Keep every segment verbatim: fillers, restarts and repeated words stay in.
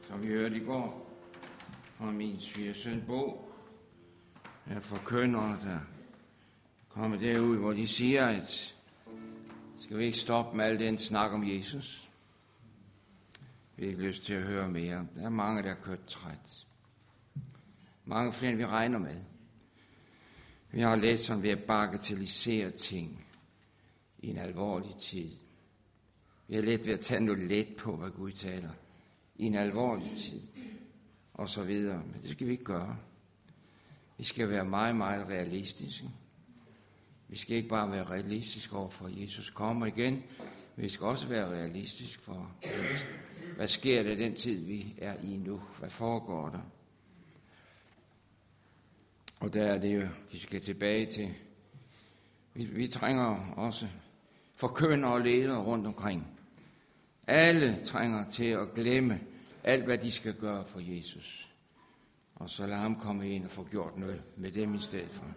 Som vi hørte i går fra min svigersøn Bo, er forkyndere, der kommer derud, hvor de siger, at skal vi ikke stoppe med al den snak om Jesus? Vi har ikke lyst til at høre mere. Der er mange, der er kørt træt. Mange flere, end vi regner med. Vi har let som ved at bagatellisere ting i en alvorlig tid. Vi har let ved at tage noget let på, hvad Gud taler i en alvorlig tid, og så videre. Men det skal vi ikke gøre. Vi skal være meget, meget realistiske. Vi skal ikke bare være realistiske over for, at Jesus kommer igen, men vi skal også være realistiske for, hvad sker der i den tid, vi er i nu? Hvad foregår der? Og der er det jo, vi skal tilbage til, vi, vi trænger også forkyndere og ledere rundt omkring. Alle trænger til at glemme alt, hvad de skal gøre for Jesus. Og så lad ham komme ind og få gjort noget med dem i stedet for.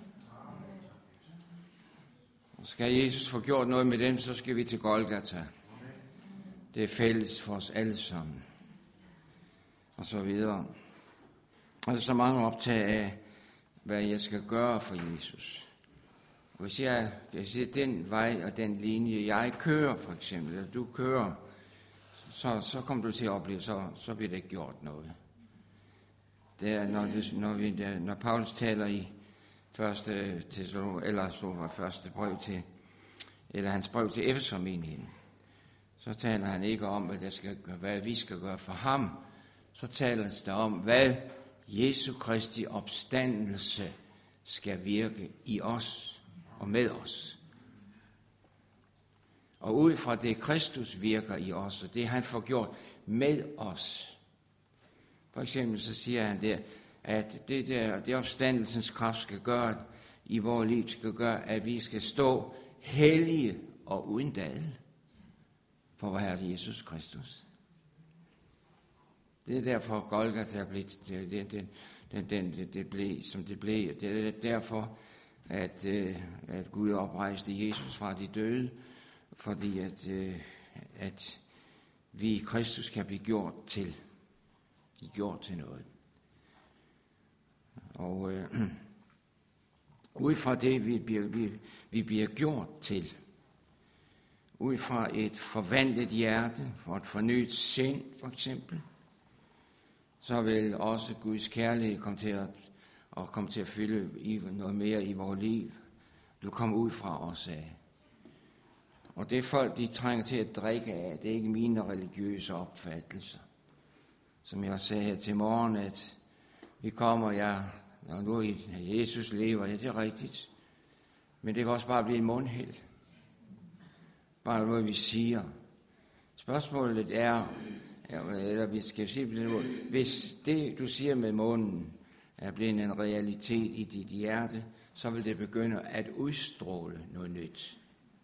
Og skal Jesus få gjort noget med dem, så skal vi til Golgata. Det er fælles for os alle sammen. Og så videre. Og der er så mange optaget af, hvad jeg skal gøre for Jesus. Og hvis jeg, jeg siger, den vej og den linje, jeg kører for eksempel, eller du kører, så, så kommer du til at opleve, så, så bliver det ikke gjort noget. Det er, når, det, når, vi, det, når Paulus taler i første, til, eller så var første brev til, eller hans brev til Efesermenigheden, så taler han ikke om, hvad, der skal, hvad vi skal gøre for ham. Så taler der om, hvad Jesu Kristi opstandelse skal virke i os og med os. Og ud fra det, Kristus virker i os, og det han får gjort med os. For eksempel så siger han der, at det der, det opstandelsens kraft skal gøre, i vores liv skal gøre, at vi skal stå hellige og uden dal for vor Herre Jesus Kristus. Det er derfor Golgata er blevet, det, det, det, det, det, det blev, som det blev. Det er derfor, at, at Gud oprejste Jesus fra de døde, fordi at, at vi i Kristus kan blive gjort til. De er gjort til noget. Og øh, ud fra det, vi bliver, vi, vi bliver gjort til, ud fra et forvandlet hjerte, for et fornyet sind for eksempel, så vil også Guds kærlighed komme til at, og komme til at fylde i noget mere i vores liv. Du kommer ud fra os af. Og det folk, de trænger til at drikke af, det er ikke mine religiøse opfattelser. Som jeg sagde her til morgen, at vi kommer, ja, og nu i Jesus lever, ja, det er rigtigt. Men det kan også bare blive en mundhæld. Bare noget, vi siger. Spørgsmålet er, eller vi skal sige på den måde, hvis det, du siger med munden, er blevet en realitet i dit hjerte, så vil det begynde at udstråle noget nyt.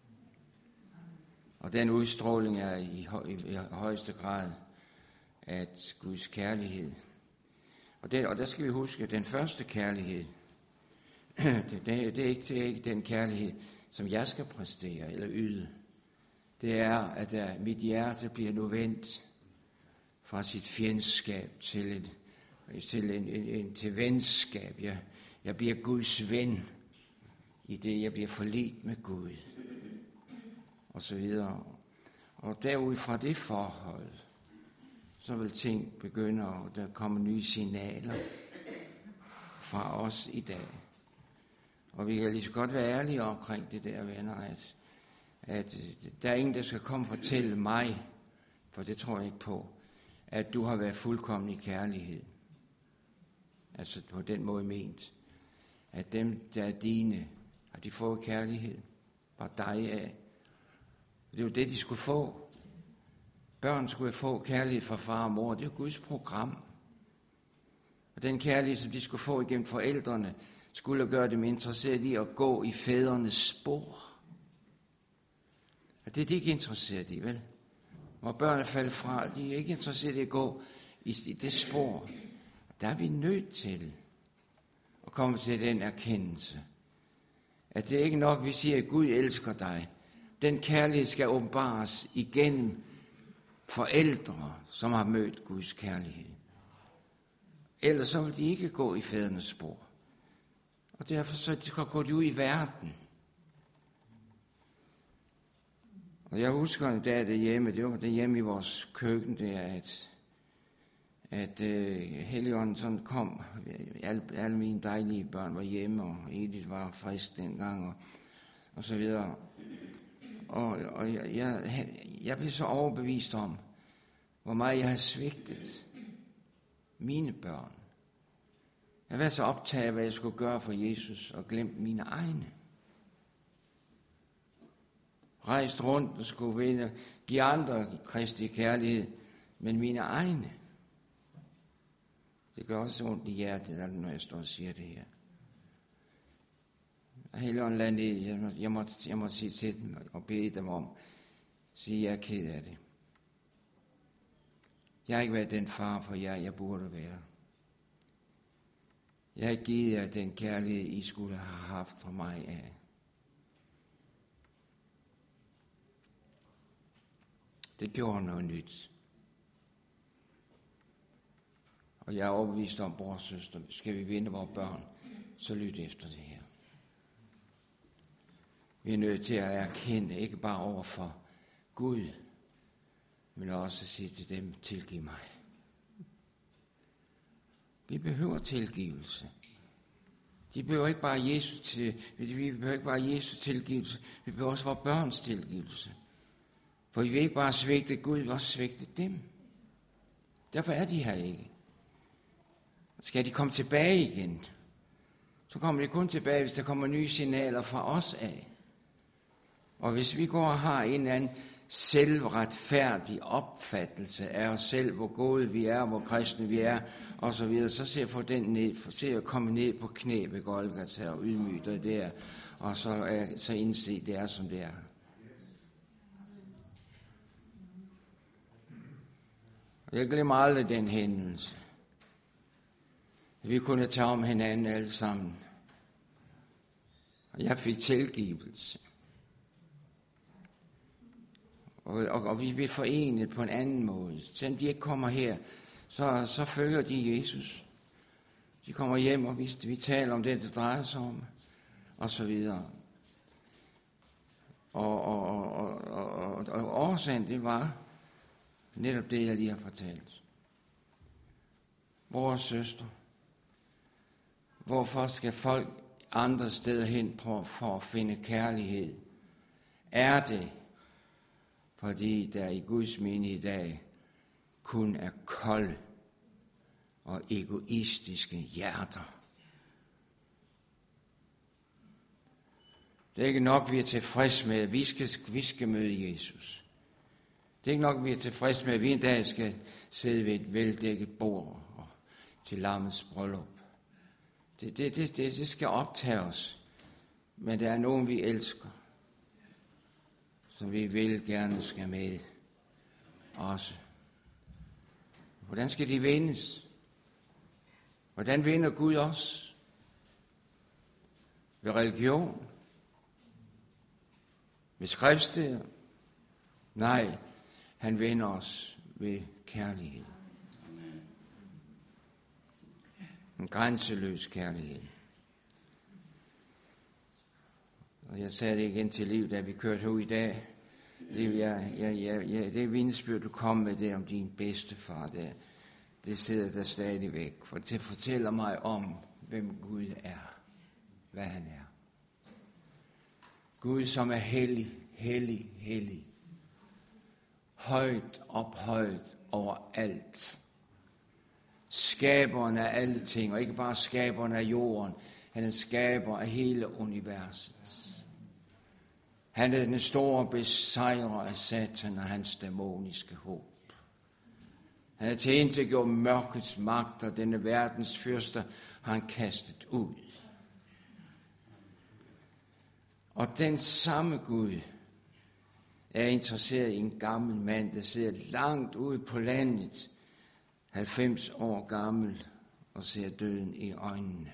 Og den udstråling er i, høj, i højeste grad at Guds kærlighed. Og, det, og der skal vi huske, at den første kærlighed, det, det, det, er ikke, det er ikke den kærlighed, som jeg skal præstere eller yde. Det er, at der, mit hjerte bliver nu vendt fra sit fjendskab til, et, til, en, en, en, til venskab. Jeg, jeg bliver Guds ven i det, jeg bliver forligt med Gud. Og så videre. Og derud fra det forhold, så vil ting begynde, og der kommer nye signaler fra os i dag. Og vi kan lige så godt være ærlige omkring det der, venner, at, at der er ingen, der skal komme og fortælle mig, for det tror jeg ikke på, at du har været fuldkommen i kærlighed. Altså på den måde ment. At dem, der er dine, har de fået kærlighed fra dig af. Det er jo det, de skulle få. Børn skulle få kærlighed fra far og mor. Det er jo Guds program. Og den kærlighed, som de skulle få igennem forældrene, skulle gøre dem interesseret i at gå i fædrenes spor. Og det er de ikke interesseret i, vel? Hvor børn er faldet fra, de er ikke interesseret i at gå i det spor. Der er vi nødt til at komme til den erkendelse, at det er ikke nok, vi siger, at Gud elsker dig. Den kærlighed skal åbenbares igennem forældre, som har mødt Guds kærlighed. Ellers så vil de ikke gå i fædrenes spor. Og derfor så går de ud i verden. Og jeg husker en dag derhjemme, det var derhjemme i vores køkken, der, at, at uh, Helligånden sådan kom. Alle, alle mine dejlige børn var hjemme, og Edith var frisk dengang, og, og så videre. Og, og jeg, jeg, jeg blev så overbevist om, hvor meget jeg har svigtet mine børn. Jeg var så optaget af, hvad jeg skulle gøre for Jesus, og glemt mine egne. Rejst rundt og skulle vinde, give andre Kristi kærlighed, men mine egne. Det gør også ondt i hjertet, når jeg står og siger det her. Helligånden lad ned, jeg må, jeg, må, jeg må sige til dem og bede dem om, sige, jeg er ked af det. Jeg har ikke været den far for jer, jeg burde være. Jeg har ikke givet jer den kærlighed, I skulle have haft fra mig af. Det gjorde noget nyt. Og jeg er overbevist om, bror og søster, skal vi vinde vores børn, så lyt efter det her. Vi er nødt til at erkende, ikke bare over for Gud, men også at sige til dem, tilgiv mig. Vi behøver tilgivelse. De behøver ikke bare Jesus til, vi behøver ikke bare Jesus tilgivelse, vi behøver også vores børns tilgivelse. For vi vil ikke bare svigte Gud, vi vil også svigte dem. Derfor er de her ikke. Skal de komme tilbage igen, så kommer de kun tilbage, hvis der kommer nye signaler fra os af. Og hvis vi går og har en eller anden selvretfærdig opfattelse af os selv, hvor gode vi er, hvor kristne vi er, og så videre, så ser jeg få den ned, ser jeg komme ned på knæ ved Golgata og ydmyge dig der, og så, er, så indse, det er som det er. Jeg glemmer aldrig den hændelse. Vi kunne tage om hinanden alle sammen. Og jeg fik tilgivelse. Og, og, og vi bliver forenet på en anden måde. Selvom de ikke kommer her, så, så følger de Jesus. De kommer hjem, og vi, vi taler om det, det drejer sig om, og så videre. Og, og, og, og, og, og, og årsagen, det var netop det, jeg lige har fortalt. Vores søster, hvorfor skal folk andre steder hen prøve for at finde kærlighed? Er det, fordi der i Guds menighed i dag kun er kolde og egoistiske hjerter? Det er ikke nok, vi er tilfreds med, at vi skal, vi skal møde Jesus. Det er ikke nok, vi er tilfreds med, at vi en dag skal sidde ved et veldækket bord og til lammets bryllup. Det, det, det, det, det skal optage os. Men der er nogen, vi elsker, som vi vil gerne skal med også. Hvordan skal de vindes? Hvordan vinder Gud os? Ved religion? Ved skriftsteder? Nej, han vinder os ved kærlighed. En grænseløs kærlighed. Og jeg sagde det igen til Liv, da vi kørte ud i dag. Liv, jeg, jeg, jeg, jeg, det vidnesbyrd, du kom med det om din bedstefar, der, det sidder der stadigvæk. For det fortæller mig om, hvem Gud er. Hvad han er. Gud, som er hellig, hellig, hellig. Højt ophøjet over alt. Skaberen af alle ting, og ikke bare skaberen af jorden. Han er skaber af hele universet. Han er den store besejrer af Satan og hans dæmoniske håb. Han er tilintetgjort mørkets magt, og denne verdens fyrster har han kastet ud. Og den samme Gud er interesseret i en gammel mand, der sidder langt ude på landet, halvfems år gammel, og ser døden i øjnene.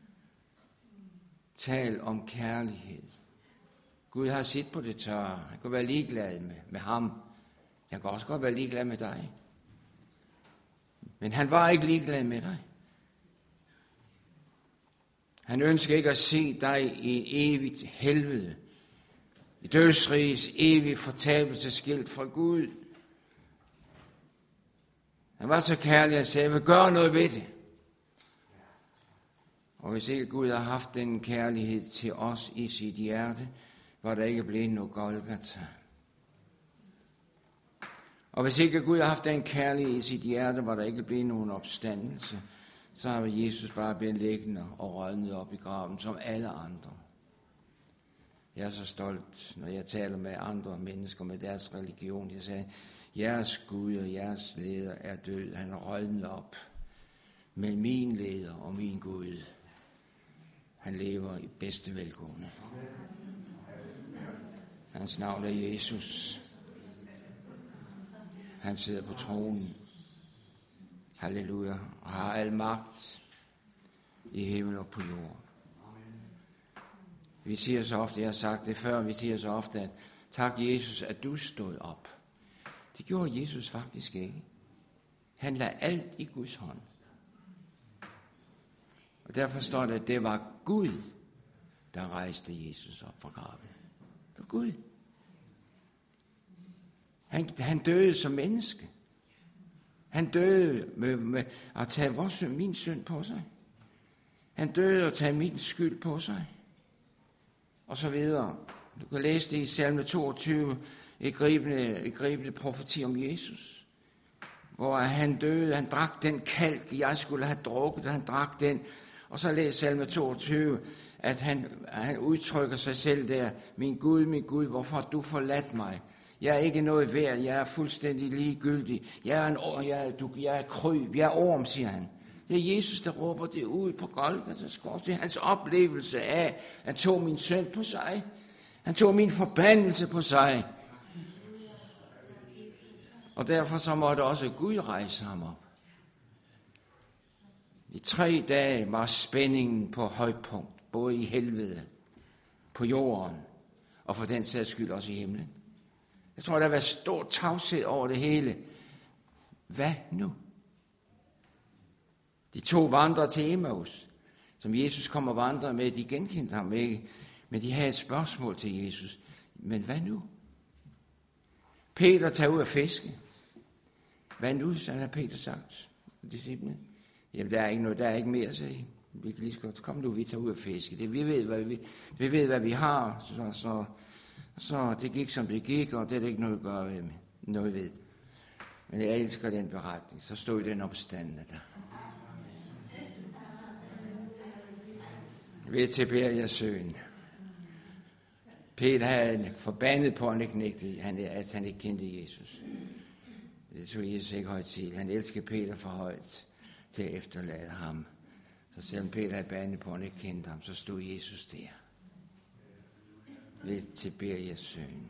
Tal om kærlighed. Gud har sit på det tørre. Han kan være ligeglad med, med ham. Han kan også godt være ligeglad med dig. Men han var ikke ligeglad med dig. Han ønsker ikke at se dig i en evigt helvede, i dødsrigets evige fortabelsesskilt fra Gud. Han var så kærlig, at sagde, jeg vil gøre noget ved det. Og hvis ikke Gud har haft den kærlighed til os i sit hjerte, var der ikke blevet noget Golgata. Og hvis ikke Gud har haft den kærlighed i sit hjerte, var der ikke blevet nogen opstandelse, så har Jesus bare blevet liggende og rådnet op i graven, som alle andre. Jeg er så stolt, når jeg taler med andre mennesker med deres religion. Jeg sagde, jeres Gud og jeres leder er død. Han er rådnet op. Men min leder og min Gud, han lever i bedste velgående. Hans navn er Jesus. Han sidder på tronen. Halleluja. Og har al magt i himmel og på jorden. Vi siger så ofte, jeg har sagt det før, vi siger så ofte, at tak Jesus, at du stod op. Det gjorde Jesus faktisk ikke. Han lagde alt i Guds hånd. Og derfor står det, at det var Gud, der rejste Jesus op fra graven. Det var Gud. Han, han døde som menneske. Han døde med, med at tage vores, min synd på sig. Han døde og tage min skyld på sig. Og så videre. Du kan læse det i salme toogtyve, et gribende, et gribende profeti om Jesus. Hvor han døde, han drak den kalk, jeg skulle have drukket, og han drak den. Og så læser salme toogtyve, at han, han udtrykker sig selv der, min Gud, min Gud, hvorfor har du forladt mig? Jeg er ikke noget værd, jeg er fuldstændig ligegyldig. Jeg er, en, jeg er, du, jeg er kryb, jeg er orm, siger han. Det er Jesus, der råber det ud på Golgatas kors. Det er hans oplevelse af, at han tog min synd på sig. Han tog min forbandelse på sig. Og derfor så måtte også Gud rejse ham op. I tre dage var spændingen på højpunkt, både i helvede, på jorden, og for den sags skyld også i himlen. Jeg tror, der var stor tavshed over det hele. Hvad nu? De to vandrede til Emmaus, som Jesus kom og vandrede med. De genkendte ham ikke, men de havde et spørgsmål til Jesus. Men hvad nu? Peter tager ud at fiske. Hvad nu, så har Peter sagt. Disciplene. Jamen, der er ikke noget, der er ikke mere, sagde I. Vi kan lige så godt, kom nu, vi tager ud at fiske. Det, vi, ved, hvad vi, vi ved, hvad vi har, så, så, så det gik, som det gik, og det er det ikke noget at gøre med, noget ved. Men jeg elsker den beretning. Så stod den opstandende der. Ved Tiberias-søen. Peter havde forbandet på, at han ikke nægtede, at han ikke kendte Jesus. Det tog Jesus ikke højt til. Han elskede Peter for højt til at efterlade ham. Så selvom Peter havde bandet på, at han ikke kendte ham, så stod Jesus der. Ved Tiberias-søen.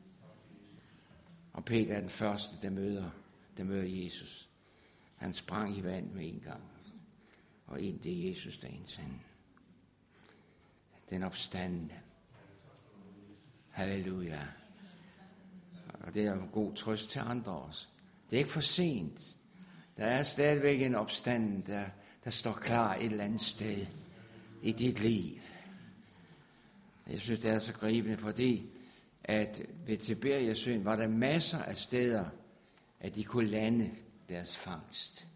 Og Peter er den første, der møder, der møder Jesus. Han sprang i vand med en gang. Og ind det Jesus derinde sendte. Den opstandende. Halleluja. Og det er en god trøst til andre også. Det er ikke for sent. Der er stadigvæk en opstanden, der, der står klar et eller andet sted i dit liv. Jeg synes, det er så gribende, fordi at ved Tiberias-søen var der masser af steder, at de kunne lande deres fangst.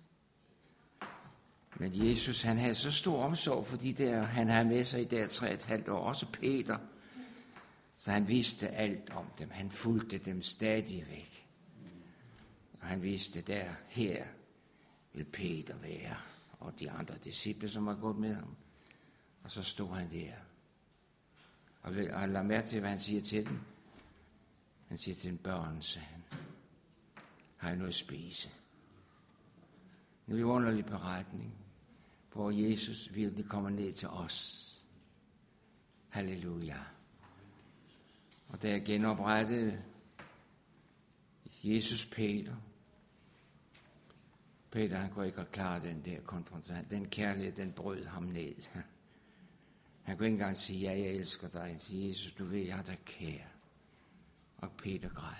Men Jesus, han havde så stor omsorg for de der, han havde med sig i der tre og et halvt år, også Peter. Så han vidste alt om dem. Han fulgte dem stadigvæk. Og han vidste der, her vil Peter være, og de andre disciple, som var gået med ham. Og så stod han der. Og han lader mærke til, hvad han siger til dem. Han siger til den børn, sagde han, har I noget at spise? Det er en underlig beretning, hvor Jesus virkelig kommer ned til os. Halleluja. Og da jeg genoprettede Jesus Peter, Peter han kunne ikke klare den der konfrontation. Den kærlighed, den brød ham ned. Han kunne ikke engang sige, ja, jeg elsker dig. Han siger, Jesus, du ved, jeg har dig kær. Og Peter græd.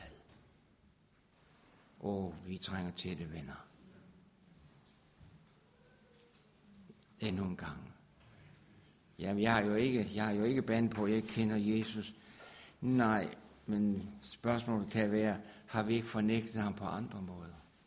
Åh, vi trænger til det, venner. Endnu en gang. Jamen, jeg har jo ikke, jeg har jo ikke band på, at jeg ikke kender Jesus. Nej, men spørgsmålet kan være, har vi ikke fornægtet ham på andre måder?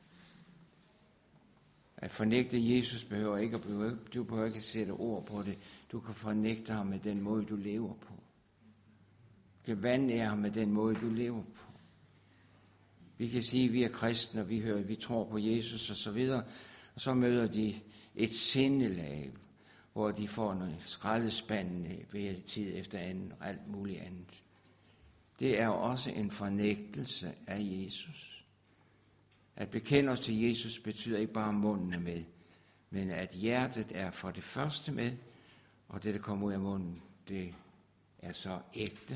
At fornægte Jesus behøver ikke at behøve, du behøver ikke at sætte ord på det. Du kan fornægte ham med den måde, du lever på. Du kan vandære ham med den måde, du lever på. Vi kan sige, at vi er kristne, og vi hører, vi tror på Jesus og så videre. Og så møder de et sindelag, hvor de får noget skraldespandende ved tid efter anden og alt muligt andet. Det er også en fornægtelse af Jesus. At bekende os til Jesus betyder ikke bare munden er med, men at hjertet er for det første med, og det, der kommer ud af munden, det er så ægte.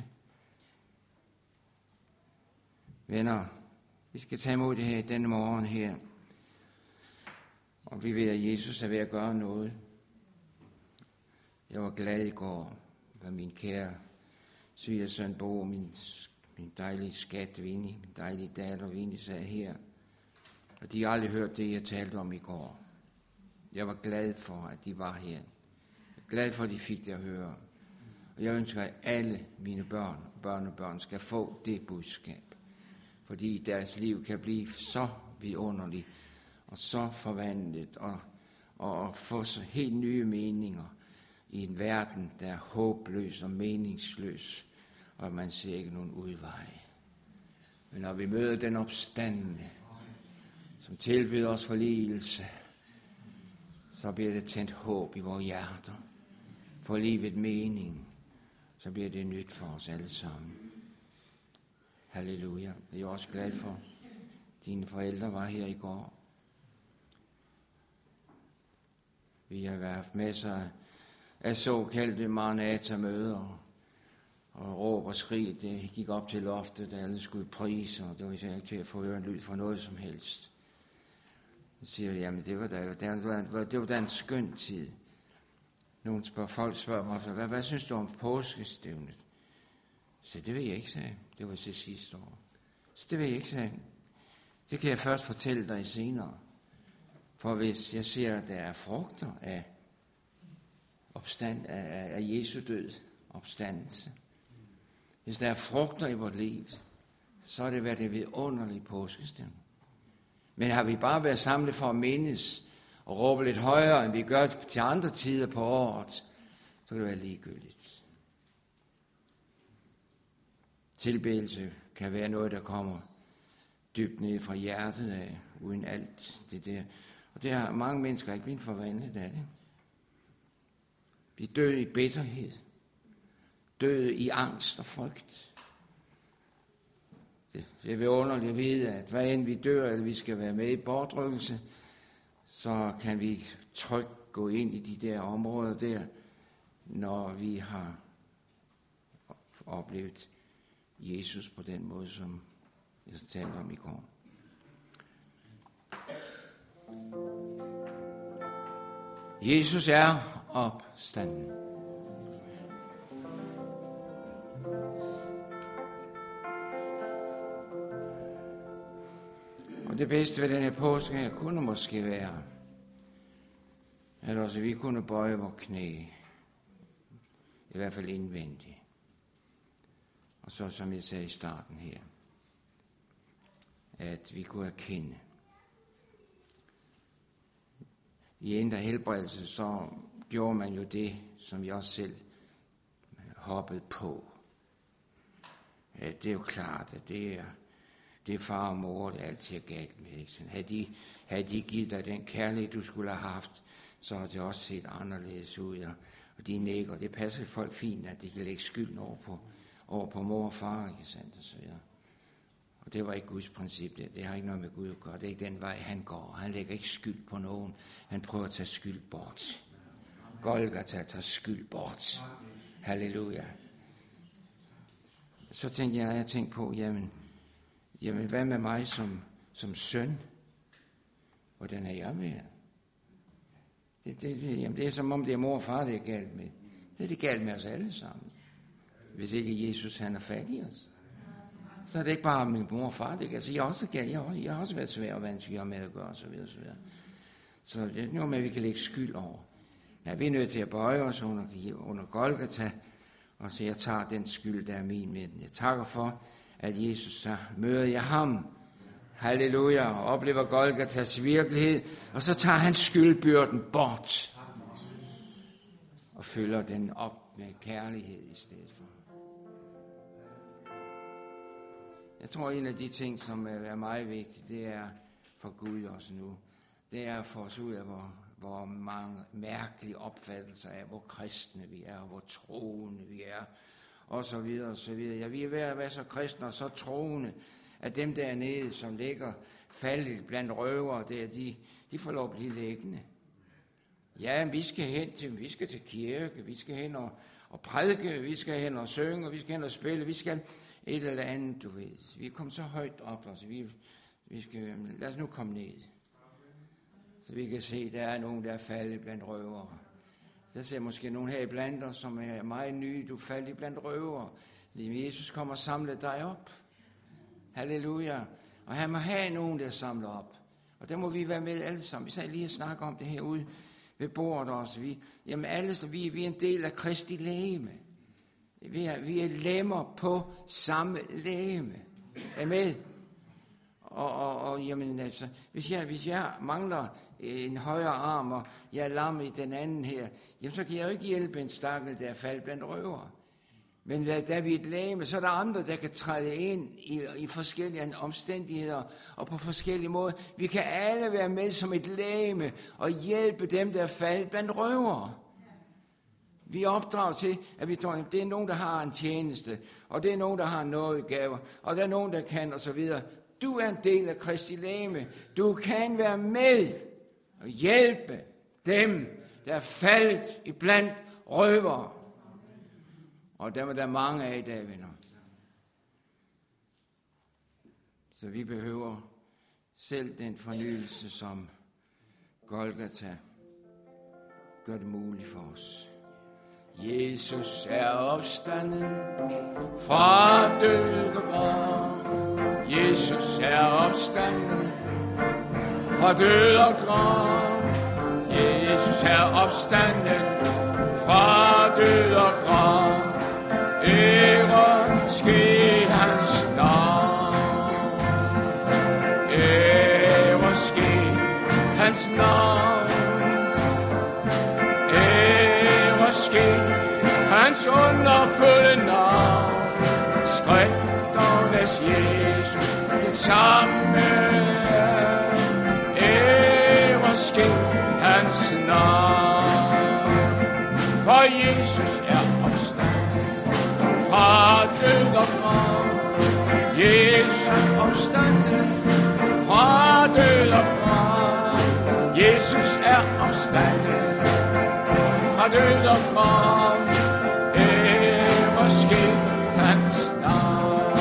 Venner, vi skal tage imod det her denne morgen her, og vi ved, at Jesus er ved at gøre noget. Jeg var glad i går, da min kære svigersøn Bo, min, min dejlige skat Vinnie, min dejlige datter Vinnie sad her. Og de har aldrig hørt det, jeg talte om i går. Jeg var glad for, at de var her. Jeg er glad for, at de fik det at høre. Og jeg ønsker, at alle mine børn og børnebørn skal få det budskab. Fordi deres liv kan blive så vidunderligt og så forvandlet og, og få så helt nye meninger i en verden, der er håbløs og meningsløs, og man ser ikke nogen udvej. Men når vi møder den opstandende, som tilbyder os forligelse, så bliver det tændt håb i vores hjerter. For livet mening, så bliver det nyt for os alle sammen. Halleluja. Jeg er også glad for, dine forældre var her i går. Vi har haft masser af såkaldte Maranatha-møder, og råb og skrig, det gik op til loftet, da alle skulle prise, og det var især ikke til at få øre en lyd fra noget som helst. Så siger jeg, jamen det var da, det var, det var da en skøn tid. Nogle spørger, folk spørger mig, hvad, hvad synes du om påskestævnet? Så det vil jeg ikke sige. Det var til sidste år. Så det vil jeg ikke sige. Det kan jeg først fortælle dig senere. For hvis jeg ser, at der er frugter af opstand, af, af Jesu død, opstandelse. Hvis der er frugter i vores liv, så er det været det vidunderlige påskestævne. Men har vi bare været samlet for at mindes og råbe lidt højere, end vi gør til andre tider på året, så kan det være ligegyldigt. Tilbedelse kan være noget, der kommer dybt ned fra hjertet af, uden alt det der. Og det har mange mennesker ikke blivet forvandlet af det. Vi døde i bitterhed, døde i angst og frygt. Det er underligt at vide, at hvad end vi dør, eller vi skal være med i bortrykkelse, så kan vi trygt gå ind i de der områder der, når vi har oplevet Jesus på den måde, som jeg talte om i går. Jesus er opstanden. Og det bedste ved denne påske kunne måske være, at også vi kunne bøje vores knæ, i hvert fald indvendigt. Og så, som jeg sagde i starten her, at vi kunne erkende. I en der helbredelse, så gjorde man jo det, som jeg også selv hoppede på. Det er jo klart, at det er, det er far og mor, det er altid galt med. Ikke? Havde, de, havde de givet dig den kærlighed, du skulle have haft, så har det også set anderledes ud. Og de nækker, det passer folk fint, at de kan lægge skylden over på, over på mor og far, ikke sandt, og så videre. Og det var ikke Guds princip, det, det har ikke noget med Gud at gøre. Det er ikke den vej, han går. Han lægger ikke skyld på nogen. Han prøver at tage skyld bort. Golgata tager skyld bort. Halleluja. Så tænkte jeg, jeg tænkte på, jamen, jamen hvad med mig som, som søn? Hvordan er jeg med? Det, det, det, jamen, det er som om det er mor og far, det er galt med. Det er det galt med os alle sammen. Hvis ikke Jesus, han er fat i os. Så er det ikke bare min mor og far, det er altså, jeg, også, jeg, har, jeg har også været svær og vanskelig med at gøre, så videre, så videre. Så det er noget med, at vi kan lægge skyld over. Ja, vi er nødt til at bøje os under, under Golgata, og så jeg tager den skyld, der er min med den. Jeg takker for, at Jesus så møder jeg ham. Halleluja, og oplever Golgatas virkelighed, og så tager han skyldbyrden bort, og fylder den op med kærlighed i stedet for. Jeg tror, en af de ting, som er meget vigtigt, det er for Gud også nu, det er at få os ud af, hvor, hvor mange mærkelige opfattelser af, hvor kristne vi er, hvor troende vi er, og så videre, og så videre. Ja, vi er ved at være så kristne og så troende, at dem dernede, som ligger faldet blandt røvere, der, de, de får lov at blive liggende. Ja, vi skal hen til, vi skal til kirke, vi skal hen og, og prædike, vi skal hen og synge, vi skal hen og spille, vi skal et eller andet, du ved. Vi er kommet så højt op, altså vi, vi skal, lad os nu komme ned. Så vi kan se, der er nogen, der er faldet blandt røvere. Der ser måske nogen her iblandt os, som er meget nye, du er faldet blandt røvere. Jesus kommer og samler dig op. Halleluja. Og han må have nogen, der samler op. Og der må vi være med alle sammen. Vi sagde lige at snakke om det herude ved bordet også. Vi, jamen alle, så vi, vi er en del af Kristi legeme. Vi er, vi er lemmer på samme legeme. Er med? Og, og, og jamen altså, hvis jeg, hvis jeg mangler en højre arm, og jeg er lam i den anden her, jamen så kan jeg jo ikke hjælpe en stakkel, der er faldet blandt røvere. Men da vi er et legeme, så er der andre, der kan træde ind i, i forskellige omstændigheder og på forskellige måder. Vi kan alle være med som et legeme og hjælpe dem, der er faldet blandt røvere. Vi er opdraget til, at vi tror, at det er nogen, der har en tjeneste, og det er nogen, der har noget gaver, og der er nogen, der kan, og så videre. Du er en del af Kristi legeme. Du kan være med og hjælpe dem, der er faldet iblandt røvere. Og dem er der mange af i dag, venner. Så vi behøver selv den fornyelse, som Golgata gør det muligt for os. Jesus er opstanden fra død og grav. Jesus er opstanden fra død og grav. Jesus er opstanden fra død og grav. Ære ske hans navn. Ære ske hans navn. Ære ske hans underfulde navn. Skrifternes Jesus det samme. Ære ske hans navn. For Jesus er opstanden fra død og grav. Jesus er opstanden fra død og grav. Jesus er opstanden fra død og grav. Ære ske hans navn.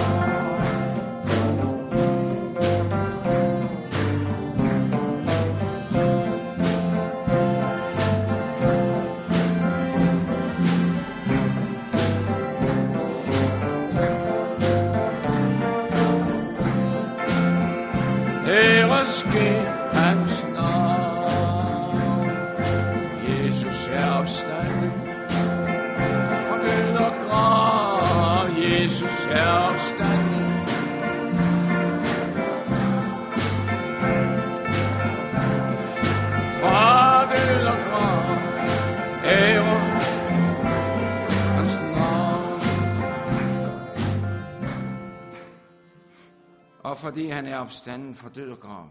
Ære ske hans navn. Jesus er opstanden fra død og grav. Jesus er opstanden fra død og grav. Ære hans navn. Og fordi han er opstanden fra død og grav,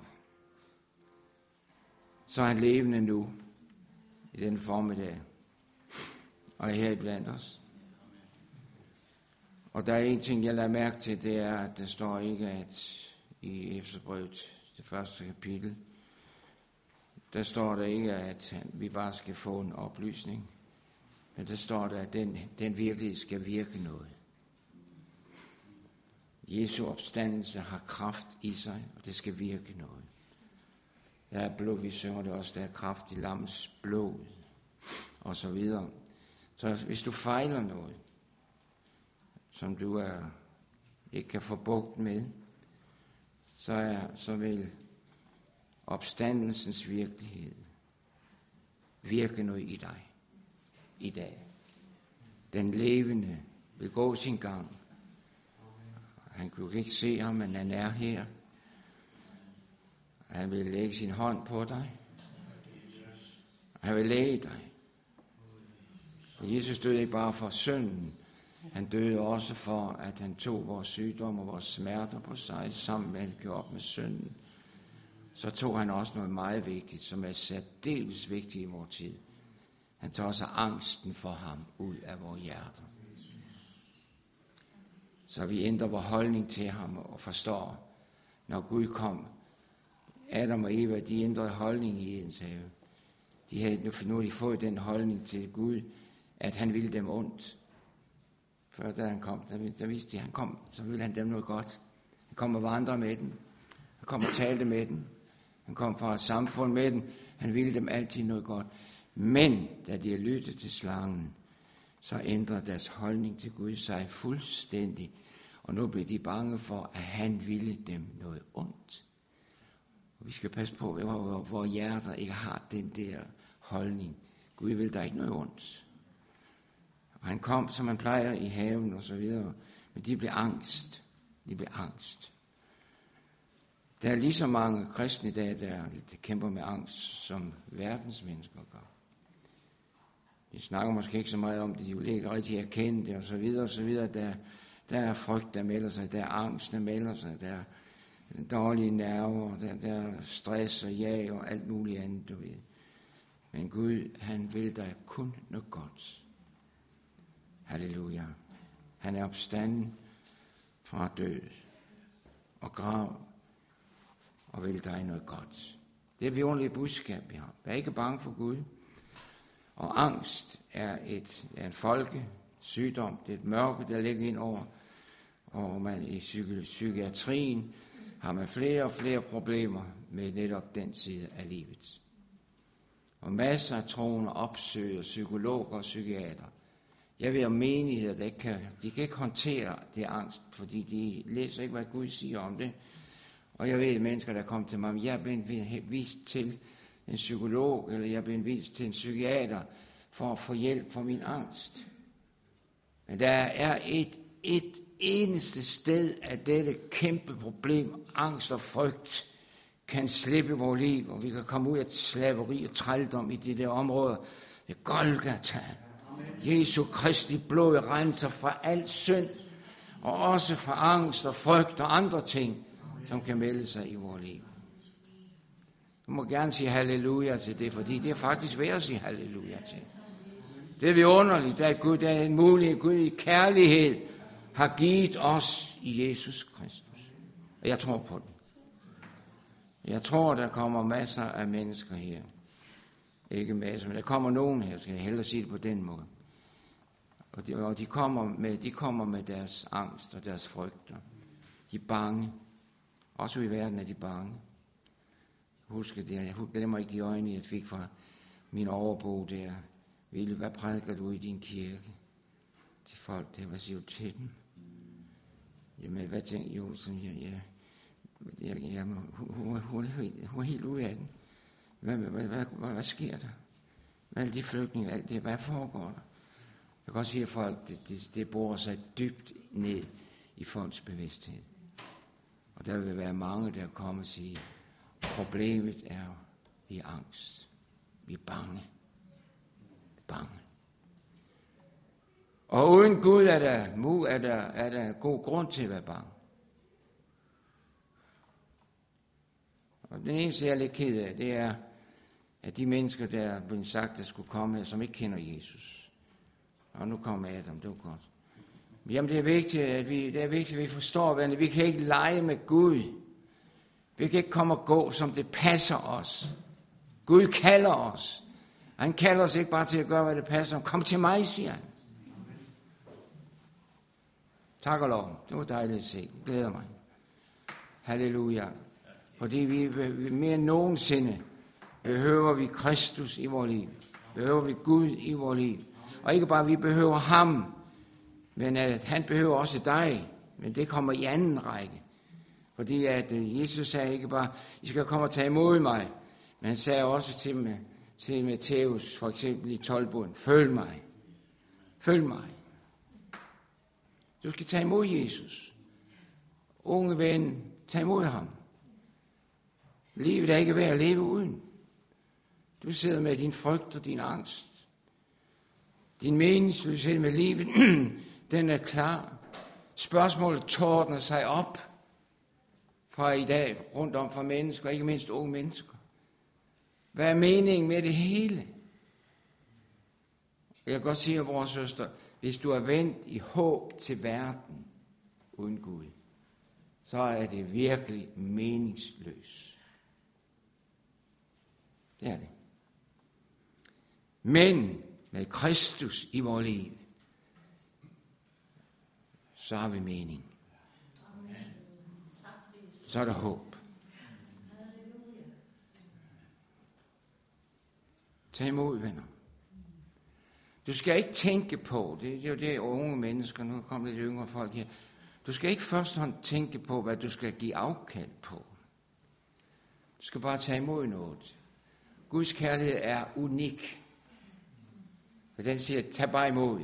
så er han levende nu i den formiddag og er her iblandt os. Og der er en ting, jeg lader mærke til, det er, at der står ikke, at i Efeserbrevet, det første kapitel, der står der ikke, at vi bare skal få en oplysning, men der står der, at den, den virkelig skal virke noget. Jesu opstandelse har kraft i sig, og det skal virke noget. Der er blod, vi synger det også, der er kraft i lammets blod, og så videre. Så hvis du fejler noget, som du er, ikke kan få bugt med, så, er, så vil opstandelsens virkelighed virke noget i dig i dag. Den levende vil gå sin gang. Han kunne ikke se ham, men han er her. Han vil lægge sin hånd på dig. Han vil læge dig. Og Jesus døde ikke bare for synden. Han døde også for, at han tog vores sygdom og vores smerter på sig, sammen med at han gjorde op med synden. Så tog han også noget meget vigtigt, som er særdeles vigtigt i vores tid. Han tager også angsten for ham ud af vores hjerter. Så vi ændrer vores holdning til ham og forstår, når Gud kom. Adam og Eva, de ændrede holdning i Edens have. De havde, nu har de fået den holdning til Gud, at han ville dem ondt. Før da han kom, der, der vidste de, at han kom, så ville han dem noget godt. Han kom og vandrede med dem. Han kom og talte med dem. Han kom fra et samfund med dem. Han ville dem altid noget godt. Men da de lyttede til slangen, så ændrede deres holdning til Gud sig fuldstændig. Og nu blev de bange for, at han ville dem noget ondt. Og vi skal passe på, hvor vores hjerter ikke har den der holdning. Gud vil der ikke noget ondt. Og han kom, som man plejer, i haven og så videre. Men de blev angst. De blev angst. Der er lige så mange kristne i dag, der kæmper med angst, som verdens mennesker gør. De snakker måske ikke så meget om det, de vil ikke rigtig erkende det, og så videre, og så videre. Der, der er frygt, der melder sig, der er angst, der melder sig, der er dårlige nerver, der, der er stress og jag og alt muligt andet, du ved. Men Gud, han vil dig kun noget godt. Halleluja. Han er opstanden fra død og grav og vil dig noget godt. Det er et vidunderligt budskab, vi har. Vær ikke bange for Gud. Og angst er, et, er en folkesygdom. Det er et mørke, der ligger ind over. Og man i psyki- psykiatrien har man flere og flere problemer med netop den side af livet. Og masser af troende opsøger psykologer og psykiater. Jeg ved om menigheder, der ikke kan, de kan ikke håndtere det angst, fordi de læser ikke, hvad Gud siger om det. Og jeg ved mennesker, der kommer til mig, jeg er blevet vist til en psykolog, eller jeg er blevet vist til en psykiater, for at få hjælp for min angst. Men der er et, et eneste sted, at dette kæmpe problem, angst og frygt, kan slippe vores liv, og vi kan komme ud af slaveri og trældom i det der område. Det er Golgata. Jesu Kristi blod renser fra al synd, og også fra angst og frygt og andre ting, som kan melde sig i vores liv. Du må gerne sige halleluja til det, fordi det er faktisk værd at sige halleluja til. Det er vidunderligt, at Gud, der er en mulighed, Gud i kærlighed har givet os i Jesus Kristus. Og jeg tror på det. Jeg tror, der kommer masser af mennesker her. Ikke masser, men der kommer nogen her, skal jeg hellere sige det på den måde. Og de, og de, kommer, med, de kommer med deres angst og deres frygter. De er bange. Også i verden er de bange. Husk det, jeg glemmer ikke de øjne, jeg fik fra min overbo der. Ville, hvad prædiker du i din kirke? Til folk der, hvad siger du til dem? Jamen, hvad tænker jo, sådan jeg, jeg, jeg, jeg hun, hun, hun, hun er helt ude af den. Hvad, hvad, hvad, hvad, hvad sker der? Hvad er de flygtninge, alt det, hvad foregår der? Jeg kan også sige, at folk, det, det, det borer sig dybt ned i folks bevidsthed. Og der vil være mange, der kommer og siger, problemet er, vi er angst. Vi er bange. Bange. Og uden Gud er der, mu, er der, er der god grund til at være bange. Og den eneste, jeg er lidt ked af, det er, at de mennesker, der er blevet sagt, der skulle komme, som ikke kender Jesus. Og nu kommer Adam, det var godt. Jamen det er vigtigt, at vi, det er vigtigt, at vi forstår, at vi kan ikke lege med Gud. Vi kan ikke komme og gå, som det passer os. Gud kalder os. Han kalder os ikke bare til at gøre, hvad det passer. Kom til mig, siger han. Tak og lov. Det var dejligt at se. Jeg glæder mig. Halleluja. Fordi vi, vi mere end nogensinde behøver vi Kristus i vores liv. Behøver vi Gud i vores liv. Og ikke bare, vi behøver ham, men at han behøver også dig. Men det kommer i anden række. Fordi at Jesus sagde ikke bare, I skal komme og tage imod mig. Men han sagde også til dem, til Matthæus, for eksempel i tolv-bogen. Følg mig. Følg mig. Du skal tage imod Jesus. Unge ven, tag imod ham. Livet er ikke værd at leve uden. Du sidder med din frygt og din angst. Din meningsløshed med livet, den er klar. Spørgsmålet tordner sig op fra i dag rundt om for mennesker, ikke mindst unge mennesker. Hvad er meningen med det hele? Jeg kan godt sige, vores søster, hvis du er vendt i håb til verden uden Gud, så er det virkelig meningsløst. Det er det. Men med Kristus i vores liv, så har vi mening. Så er der håb. Tag imod, venner. Du skal ikke tænke på, det er jo det unge mennesker, nu kommer lidt yngre folk her, du skal ikke først tænke på, hvad du skal give afkald på. Du skal bare tage imod noget. Guds kærlighed er unik. For den siger, tag bare imod.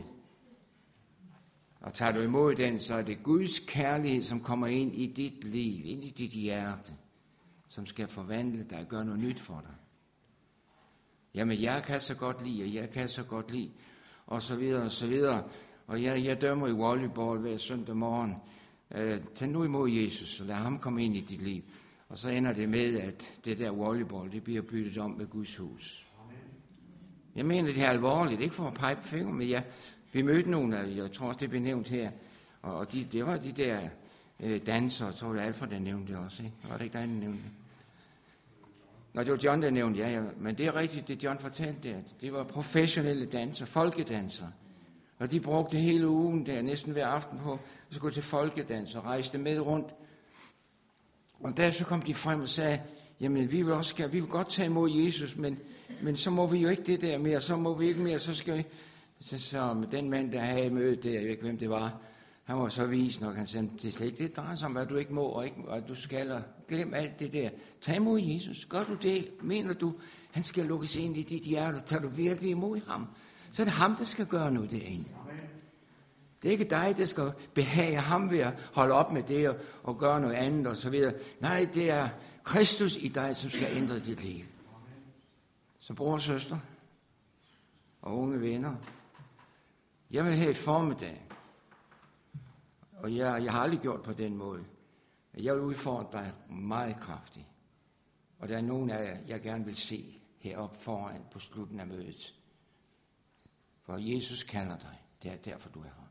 Og tager du imod den, så er det Guds kærlighed, som kommer ind i dit liv, ind i dit hjerte, som skal forvandle dig og gøre noget nyt for dig. Jamen, jeg kan så godt lide, og jeg kan så godt lide, og så videre, og så videre. Og jeg, jeg dømmer i volleyball hver søndag morgen. Øh, tag nu imod Jesus, og lad ham komme ind i dit liv. Og så ender det med, at det der volleyball, det bliver byttet om med Guds hus. Jeg mener, det er alvorligt, ikke for at pege på fingre, men jeg, vi mødte nogle af, jeg tror også, det blev nævnt her, og, og de, det var de der øh, dansere, jeg tror, det er Alfred, der nævnte det også, ikke? Var det ikke dig, der nævnte det? Nå, det var John, der nævnte, ja, ja, men det er rigtigt, det John fortalte der. Det var professionelle dansere, folkedansere, og de brugte hele ugen der, næsten hver aften på, at gå til folkedans og rejste med rundt. Og der så kom de frem og sagde, jamen, vi vil også vi vil godt tage imod Jesus, men Men så må vi jo ikke det der mere, så må vi ikke mere, så skal vi... Så, så den mand, der havde mødet der, jeg ved ikke, hvem det var, han var så vis nok, han sagde, det er slet ikke det, drejer sig om, hvad du ikke må, og, ikke, og du skal, og glem alt det der. Tag imod Jesus, gør du det, mener du, han skal lukkes ind i dit hjerte, tager du virkelig imod ham, så er det ham, der skal gøre noget derinde. Det er ikke dig, der skal behage ham ved at holde op med det, og, og gøre noget andet, og så videre. Nej, det er Kristus i dig, som skal ændre dit liv. Så bror og søster og unge venner, jeg vil have et formiddag, og jeg, jeg har aldrig gjort på den måde. Jeg vil udfordre dig meget kraftigt, og der er nogen af jer, jeg gerne vil se heroppe foran på slutten af mødet. For Jesus kalder dig, det er derfor du er her.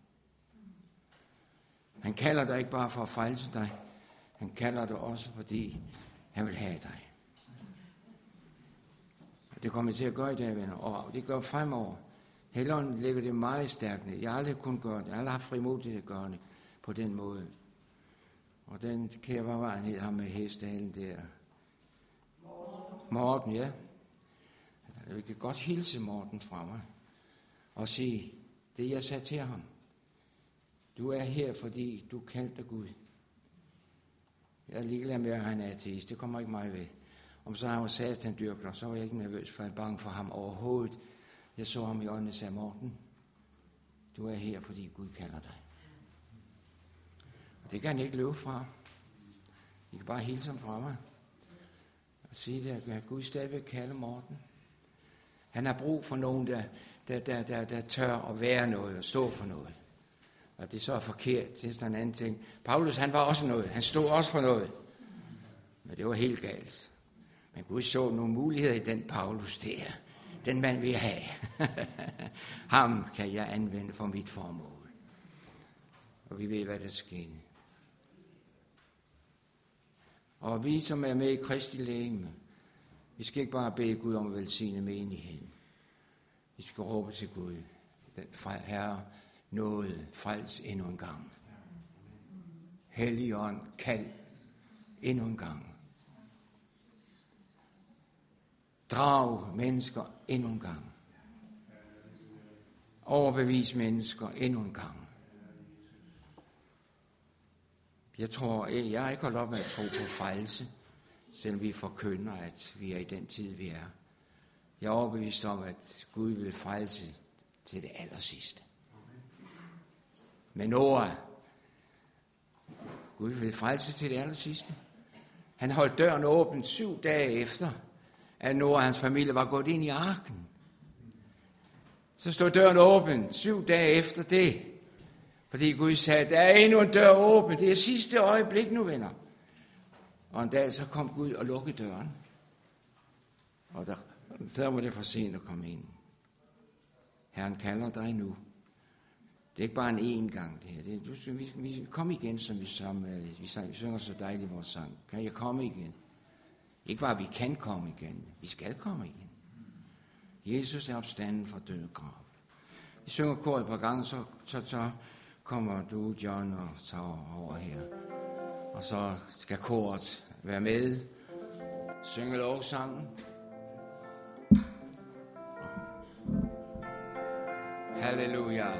Han kalder dig ikke bare for at frelse dig, han kalder dig også, fordi han vil have dig. Det kommer til at gøre i dag, venner, og det gør fremover. Helligånden lægger det meget stærkt ned. Jeg har aldrig kun gjort det. Jeg har aldrig haft frimodighed at gøre det på den måde. Og den kære var han hed ham med hestehalen der. Morten. Morten, ja. Vi kan godt hilse Morten fra mig og sige, det jeg sagde til ham. Du er her, fordi du kaldte Gud. Jeg er ligeglad med, at han er ateist. Det kommer ikke mig ved. Om så han var satandyrker, så var jeg ikke nervøs, for jeg var bange for ham overhovedet. Jeg så ham i øjnene og sagde, Morten, du er her, fordi Gud kalder dig. Og det kan han ikke løbe fra. I kan bare hilse ham fra mig. Og sige det, at Gud stadigvæk kalder Morten. Han har brug for nogen, der, der, der, der, der tør at være noget og stå for noget. Og det så er forkert, det er sådan en anden ting. Paulus, han var også noget. Han stod også for noget. Men det var helt galt. Men Gud så nogle muligheder i den Paulus der. Den mand vil jeg have. Ham kan jeg anvende for mit formål. Og vi ved, hvad der sker. Og vi, som er med i Kristi legeme, vi skal ikke bare bede Gud om at velsigne menigheden. Vi skal råbe til Gud. Herre, nåde, frels endnu en gang. Helligånd, kald endnu en gang. Drag mennesker endnu en gang. Overbevis mennesker endnu en gang. Jeg tror, jeg har ikke holdt op med at tro på frelse, selvom vi forkynder, at vi er i den tid, vi er. Jeg er overbevist om, at Gud vil frelse til det allersidste. Men Noah, Gud vil frelse til det allersidste. Han holdt døren åben syv dage efter, at Noah og hans familie var gået ind i arken. Så stod døren åben syv dage efter det. Fordi Gud sagde, der er endnu en dør åben. Det er sidste øjeblik nu, venner. Og en dag så kom Gud og lukkede døren. Og der, der var det for sent at komme ind. Herren kalder dig nu. Det er ikke bare en en gang det her. Det er, du, vi, vi kom igen, som vi, som, vi, sang, vi synger så dejligt i vores sang. Kan jeg komme igen? Ikke bare, vi kan komme igen. Vi skal komme igen. Jesus er opstanden fra død og grav. Vi synger koret et par gange, så, så, så kommer du, John, og tager over her. Og så skal koret være med. Synge lovsangen. Halleluja.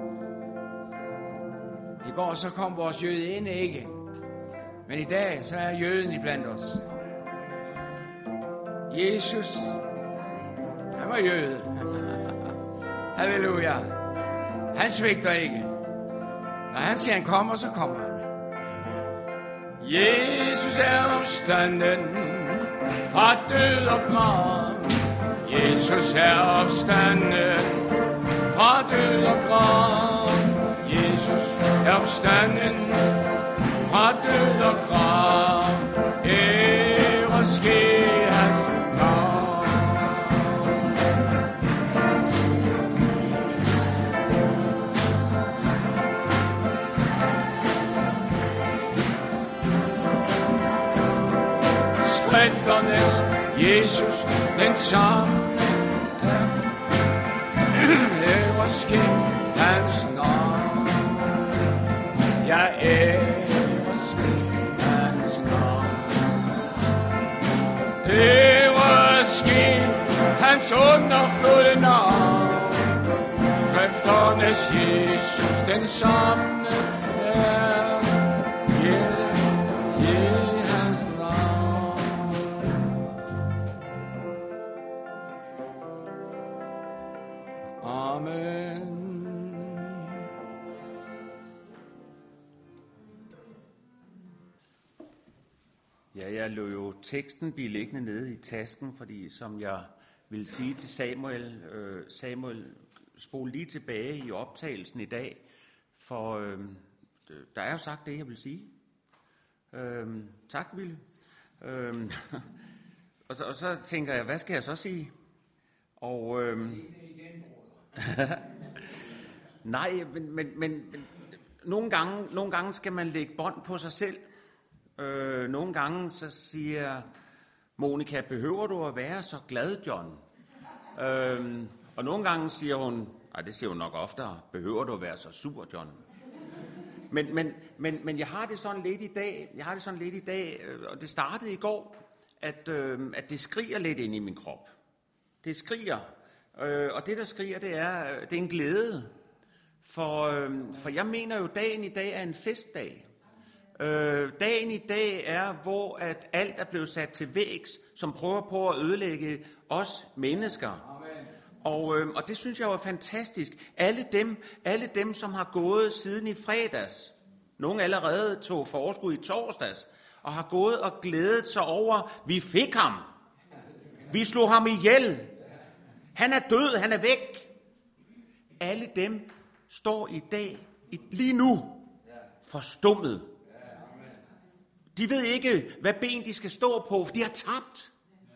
I går så kom vores jøde ind ikke. Men i dag så er jøden iblandt os. Jesus, han var jøde. Halleluja. Han svigter ikke. Når han siger, han kommer, så kommer han. Jesus er opstanden fra død og grav. Jesus er opstanden fra død og grav. Jesus er opstanden fra død og grav. Ære ske hans navn. Skrifternes Jesus den samme er. Ære ske hans navn. Jeg ære ske hans navn. Ære ske hans underfulde navn. Skrifternes Jesus den samme er. Ære hans navn. Amen. Ja, jeg lå jo teksten blive liggende nede i tasken, fordi som jeg ville sige til Samuel, øh, Samuel, spol lige tilbage i optagelsen i dag, for øh, der er jo sagt det, jeg vil sige. Øh, tak, Ville. Øh, og, så, og så tænker jeg, hvad skal jeg så sige? Og øh, nej, men, men, men, men nogle, gange, nogle gange skal man lægge bånd på sig selv. Øh, nogle gange så siger Monika, behøver du at være så glad, John? Øh, og nogle gange siger hun, nej, det siger hun nok oftere, behøver du at være så sur, John? Men, men, men, men jeg har det sådan lidt i dag, jeg har det sådan lidt i dag, og det startede i går, at, øh, at det skriger lidt ind i min krop. Det skriger, øh, og det der skriger, det er, det er en glæde. For, øh, for jeg mener jo, dagen i dag er en festdag. Øh, dagen i dag er, hvor at alt er blevet sat til vægs, som prøver på at ødelægge os mennesker. Amen. Og, øh, og det synes jeg jo er fantastisk. Alle dem, alle dem, som har gået siden i fredags, nogle allerede tog forskud i torsdags, og har gået og glædet sig over, vi fik ham. Vi slog ham ihjel. Han er død, han er væk. Alle dem står i dag, lige nu, forstummet. De ved ikke, hvad ben de skal stå på, for de har tabt.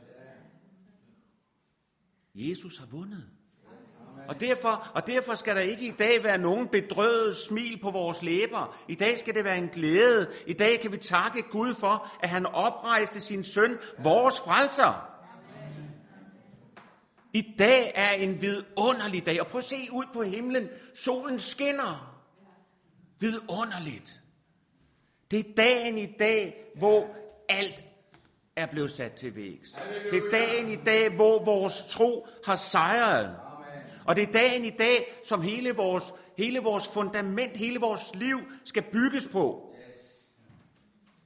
Jesus har vundet. Og derfor, og derfor skal der ikke i dag være nogen bedrøvet smil på vores læber. I dag skal det være en glæde. I dag kan vi takke Gud for, at han oprejste sin søn, vores frelser. I dag er en vidunderlig dag. Og prøv at se ud på himlen. Solen skinner. Vidunderligt. Det er dagen i dag, hvor alt er blevet sat til vægs. Det er dagen i dag, hvor vores tro har sejret. Og det er dagen i dag, som hele vores, hele vores fundament, hele vores liv skal bygges på.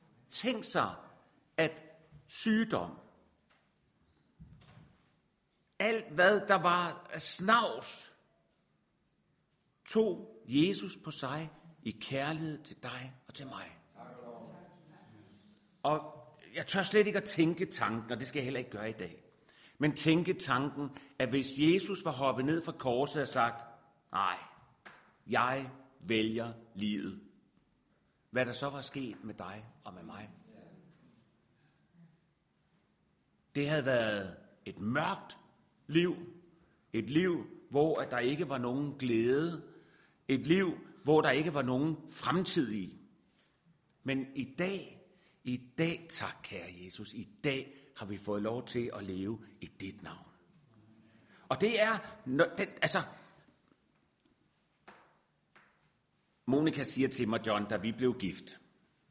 Tænk sig, at sygdom, alt hvad der var af snavs, tog Jesus på sig i kærlighed til dig og til mig. Og jeg tør slet ikke at tænke tanken, og det skal jeg heller ikke gøre i dag, men tænke tanken, at hvis Jesus var hoppet ned fra korset og sagt, nej, jeg vælger livet, hvad der så var sket med dig og med mig. Det havde været et mørkt liv, et liv, hvor der ikke var nogen glæde, et liv, hvor der ikke var nogen fremtid i. Men i dag, i dag, tak kære Jesus, i dag har vi fået lov til at leve i dit navn. Og det er, den, altså, Monika siger til mig, John, da vi blev gift.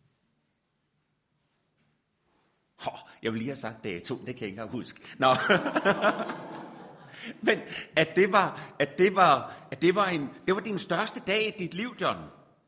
Oh, jeg vil lige have sagt dato, det kan jeg ikke engang huske. Nå. Men at det var, at det var, at det var en, det var din største dag i dit liv, John.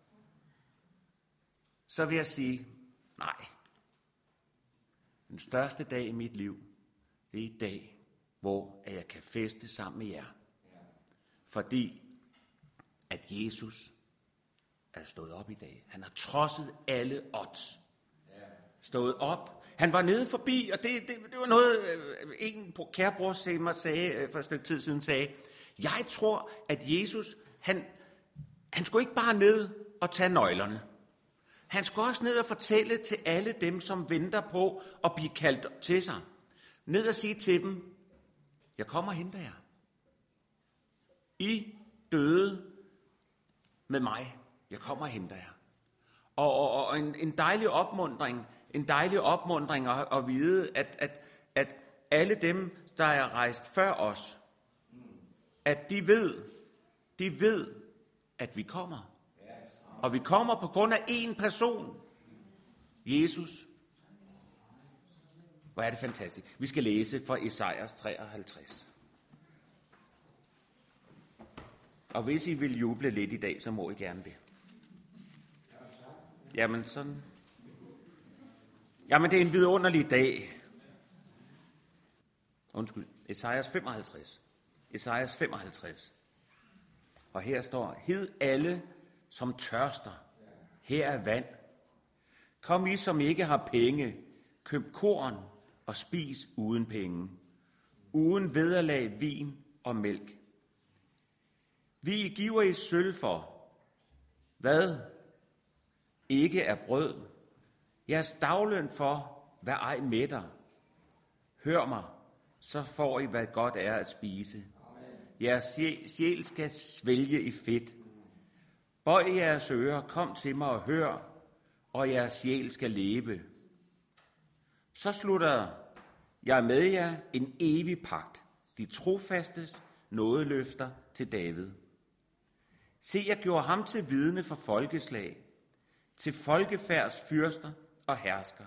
Så vil jeg sige, nej. Den største dag i mit liv, det er i dag, hvor jeg kan feste sammen med jer. Fordi at Jesus er stået op i dag. Han har trodset alle odds. Stået op. Han var nede forbi, og det, det, det var noget, en kærebror til mig sagde for et stykke tid siden, sagde, jeg tror, at Jesus, han, han skulle ikke bare ned og tage nøglerne. Han skulle også ned og fortælle til alle dem, som venter på at blive kaldt til sig. Ned og sige til dem, jeg kommer og henter jer. I døde med mig. Jeg kommer og henter jer. Og, og, og en, en dejlig opmuntring, en dejlig opmuntring at, at vide, at, at, at alle dem, der er rejst før os, at de ved, de ved, at vi kommer. Og vi kommer på grund af én person. Jesus. Hvor er det fantastisk. Vi skal læse fra Esajas treoghalvtreds. Og hvis I vil juble lidt i dag, så må I gerne det. Jamen sådan. Jamen det er en vidunderlig dag. Undskyld. Esajas femoghalvtreds. Esajas femoghalvtreds. Og her står, hed alle, som tørster. Her er vand. Kom I, som ikke har penge. Køb korn og spis uden penge. Uden vederlag, vin og mælk. Vi giver I sølv for. Hvad? Ikke er brød. Jeres dagløn for, hvad ej mætter. Hør mig, så får I, hvad godt er at spise. Jeres sjæl skal svælge i fedt. Bøj jeres ører, kom til mig og hør, og jeres sjæl skal leve. Så slutter jeg med jer en evig pagt, de trofastes nådeløfter til David. Se, jeg gjorde ham til vidne for folkeslag, til folkefærds fyrster og hersker.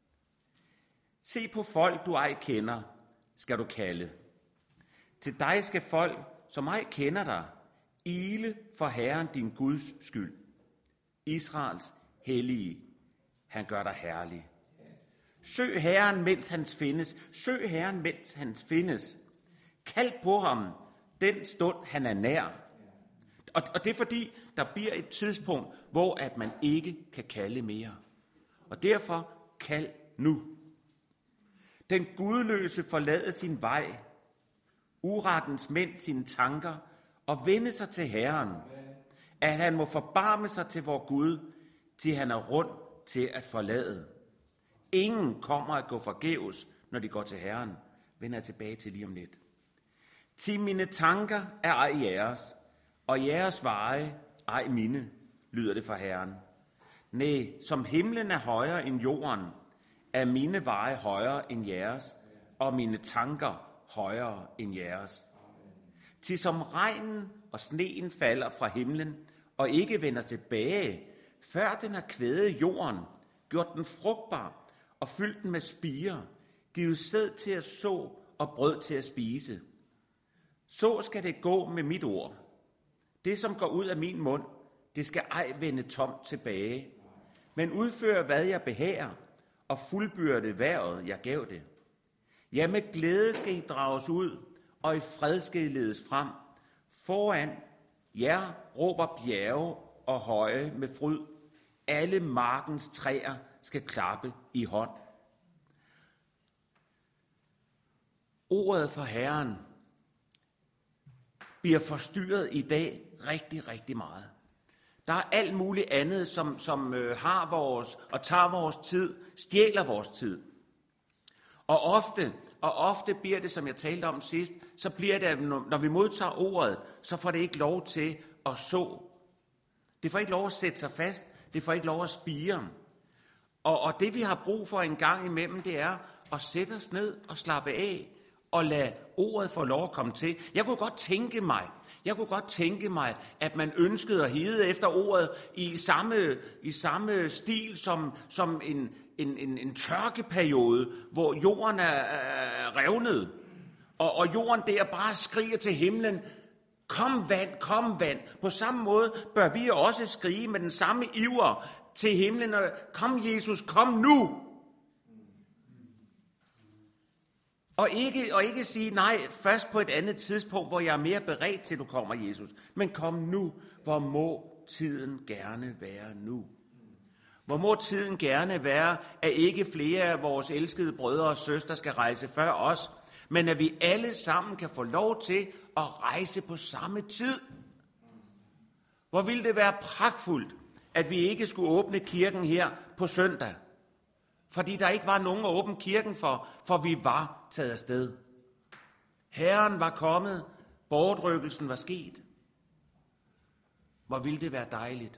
Se på folk, du ej kender, skal du kalde. Til dig skal folk, som ej kender dig, ile for Herren din Guds skyld. Israels hellige, han gør dig herlig. Søg Herren, mens han findes. Søg Herren, mens han findes. Kald på ham, den stund han er nær. Og, og det er fordi, der bliver et tidspunkt, hvor at man ikke kan kalde mere. Og derfor kald nu. Den gudløse forlader sin vej, urettens mænd sine tanker, og vende sig til Herren, at han må forbarme sig til vor Gud, til han er rund til at forlade. Ingen kommer at gå forgæves, når de går til Herren, vender jeg tilbage til lige om lidt. Til mine tanker er ej jeres, og jeres veje ej mine, lyder det fra Herren. Næh, som himlen er højere end jorden, er mine veje højere end jeres, og mine tanker højere end jeres. Til som regnen og sneen falder fra himlen, og ikke vender tilbage, før den har kvædet jorden, gjort den frugtbar og fyldt den med spirer, givet sæd til at så og brød til at spise. Så skal det gå med mit ord. Det, som går ud af min mund, det skal ej vende tomt tilbage, men udføre, hvad jeg behager, og fuldbyrde hvervet, jeg gav det. Ja, med glæde skal I drages ud, og i fred skal I ledes frem. Foran jer råber bjerge og høje med fryd. Alle markens træer skal klappe i hånd. Ordet for Herren bliver forstyrret i dag rigtig, rigtig meget. Der er alt muligt andet, som, som øh, har vores og tager vores tid, stjæler vores tid. Og ofte, og ofte bliver det, som jeg talte om sidst, så bliver det, når vi modtager ordet, så får det ikke lov til at så. Det får ikke lov at sætte sig fast. Det får ikke lov at spire. Og, og det vi har brug for en gang imellem, det er at sætte os ned og slappe af og lade ordet få lov at komme til. Jeg kunne godt tænke mig, jeg kunne godt tænke mig, at man ønskede at hede efter ordet i samme, i samme stil som, som en, en, en, en tørkeperiode, hvor jorden er, er revnet. Og, og jorden der bare skriger til himlen, kom vand, kom vand. På samme måde bør vi også skrige med den samme iver til himlen, og kom Jesus, kom nu. Og ikke, og ikke sige nej først på et andet tidspunkt, hvor jeg er mere beredt til, du kommer, Jesus. Men kom nu, hvor må tiden gerne være nu. Hvor må tiden gerne være, at ikke flere af vores elskede brødre og søstre skal rejse før os, men at vi alle sammen kan få lov til at rejse på samme tid. Hvor ville det være pragtfuldt, at vi ikke skulle åbne kirken her på søndag, fordi der ikke var nogen at åbne kirken for, for vi var taget afsted. Herren var kommet, bortrykkelsen var sket. Hvor ville det være dejligt.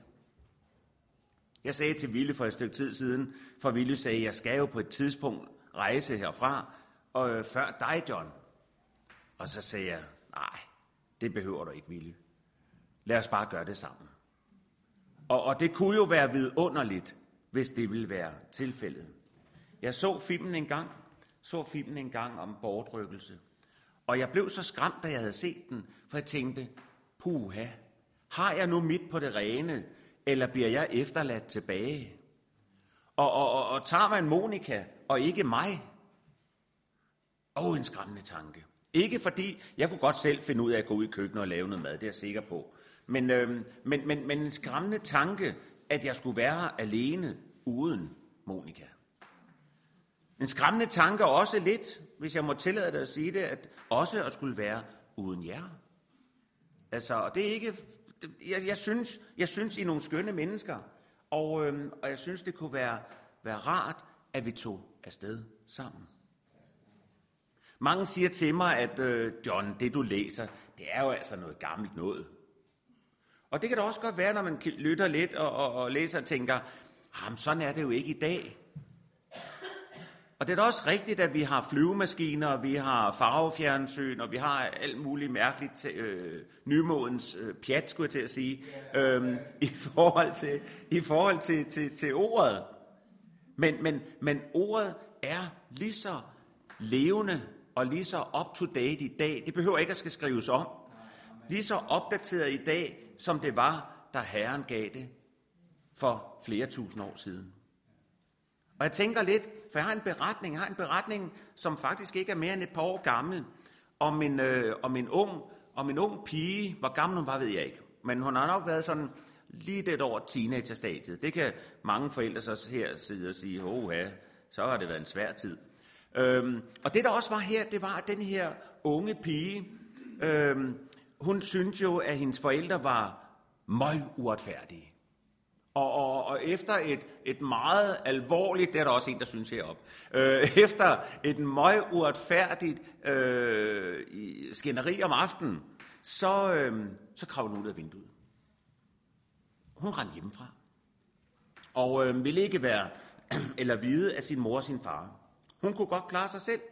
Jeg sagde til Ville for et stykke tid siden, for Ville sagde, jeg skal jo på et tidspunkt rejse herfra, og øh, før dig, John. Og så sagde jeg, nej, det behøver du ikke, Ville. Lad os bare gøre det sammen. Og, og det kunne jo være vidunderligt, hvis det ville være tilfældet. Jeg så filmen en gang, så filmen en gang om bortrykkelse. Og jeg blev så skræmt, da jeg havde set den, for jeg tænkte, puha, har jeg nu midt på det rene, eller bliver jeg efterladt tilbage? Og, og, og, og tager man Monika, og ikke mig? Åh, oh, en skræmmende tanke. Ikke fordi, jeg kunne godt selv finde ud af at gå ud i køkkenet og lave noget mad, det er jeg sikker på. Men, øh, men, men, men en skræmmende tanke, at jeg skulle være alene uden Monika. En skræmmende tanke også lidt, hvis jeg må tillade dig at sige det, at også at skulle være uden jer. Altså, det er ikke... Jeg, jeg, synes, jeg synes, I er nogle skønne mennesker, og, øh, og jeg synes, det kunne være, være rart, at vi tog afsted sammen. Mange siger til mig, at øh, John, det du læser, det er jo altså noget gammelt noget. Og det kan da også godt være, når man lytter lidt og, og, og læser og tænker, jamen sådan er det jo ikke i dag. Og det er da også rigtigt, at vi har flyvemaskiner, vi har farvefjernsyn, og vi har alt muligt mærkeligt øh, nymodens øh, pjat, skulle jeg til at sige, øh, i forhold til, i forhold til, til, til ordet. Men, men, men ordet er lige så levende og lige så up-to-date i dag. Det behøver ikke at skal skrives om. Lige så opdateret i dag, som det var, da Herren gav det for flere tusind år siden. Og jeg tænker lidt, for jeg har en beretning, jeg har en beretning, som faktisk ikke er mere end et par år gammel, om en, øh, om en, ung, om en ung pige. Hvor gammel hun var, ved jeg ikke. Men hun har nok været sådan lige et år teenager-stadiet. Det kan mange forældre så her sidde og sige, åh ja, så har det været en svær tid. Øhm, og det der også var her, det var, at den her unge pige, øhm, hun syntes jo, at hendes forældre var meget uretfærdige. Og, og, og efter et, et meget alvorligt, det er der også en, der synes heroppe, øh, efter et meget uretfærdigt øh, skænderi om aftenen, så, øh, så kravlede hun ud af vinduet. Hun rendte hjemmefra. Og øh, ville ikke være, eller vide af sin mor og sin far. Hun kunne godt klare sig selv.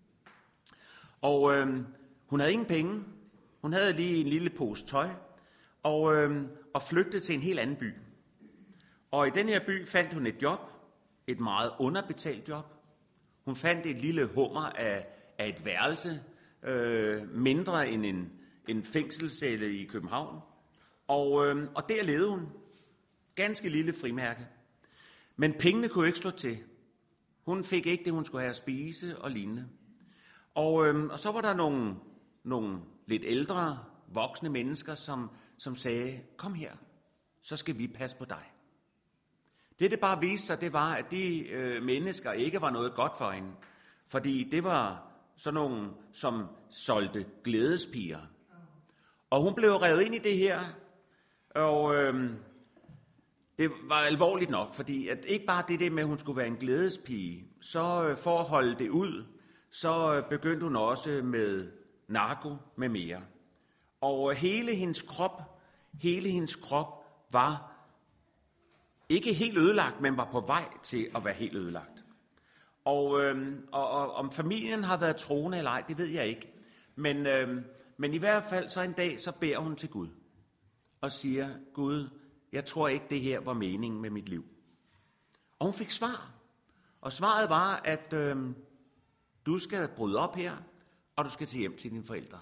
Og øh, hun havde ingen penge. Hun havde lige en lille pose tøj. Og, øh, og flygtede til en helt anden by. Og i den her by fandt hun et job, et meget underbetalt job. Hun fandt et lille hummer af, af et værelse, øh, mindre end en, en fængselscelle i København. Og, øh, og der levede hun. Ganske lille frimærke. Men pengene kunne ikke slå til. Hun fik ikke det, hun skulle have at spise og lignende. Og, øh, og så var der nogle nogle lidt ældre, voksne mennesker, som, som sagde, kom her, så skal vi passe på dig. Det, det bare viste sig, det var, at de øh, mennesker ikke var noget godt for hende. Fordi det var sådan nogle, som solgte glædespiger. Og hun blev revet ind i det her, og øh, det var alvorligt nok, fordi at ikke bare det der med, at hun skulle være en glædespige, så øh, for at holde det ud, så øh, begyndte hun også med narko med mere. Og øh, hele hendes krop, hele hendes krop var ikke helt ødelagt, men var på vej til at være helt ødelagt. Og, øh, og, og om familien har været troende eller ej, det ved jeg ikke. Men, øh, men i hvert fald så en dag, så beder hun til Gud og siger, Gud, jeg tror ikke, det her var meningen med mit liv. Og hun fik svar. Og svaret var, at øh, du skal bryde op her, og du skal til hjem til dine forældre.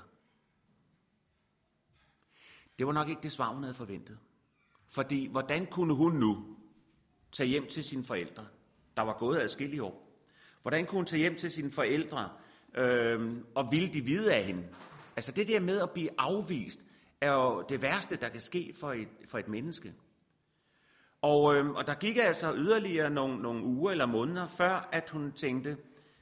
Det var nok ikke det svar, hun havde forventet. Fordi hvordan kunne hun nu tage hjem til sine forældre? Der var gået adskillige år. Hvordan kunne hun tage hjem til sine forældre, øh, og ville de vide af hende? Altså det der med at blive afvist, er jo det værste, der kan ske for et, for et menneske. Og, øh, og der gik altså yderligere nogle, nogle uger eller måneder, før at hun tænkte,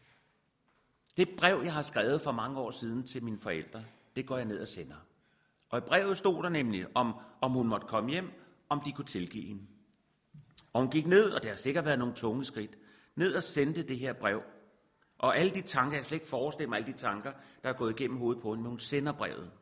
det brev, jeg har skrevet for mange år siden til mine forældre, det går jeg ned og sender. Og i brevet stod der nemlig, om, om hun måtte komme hjem, om de kunne tilgive hende. Og hun gik ned, og det har sikkert været nogle tunge skridt, ned og sendte det her brev. Og alle de tanker, jeg kan slet ikke forestille mig alle de tanker, der er gået igennem hovedet på hende, men hun sender brevet.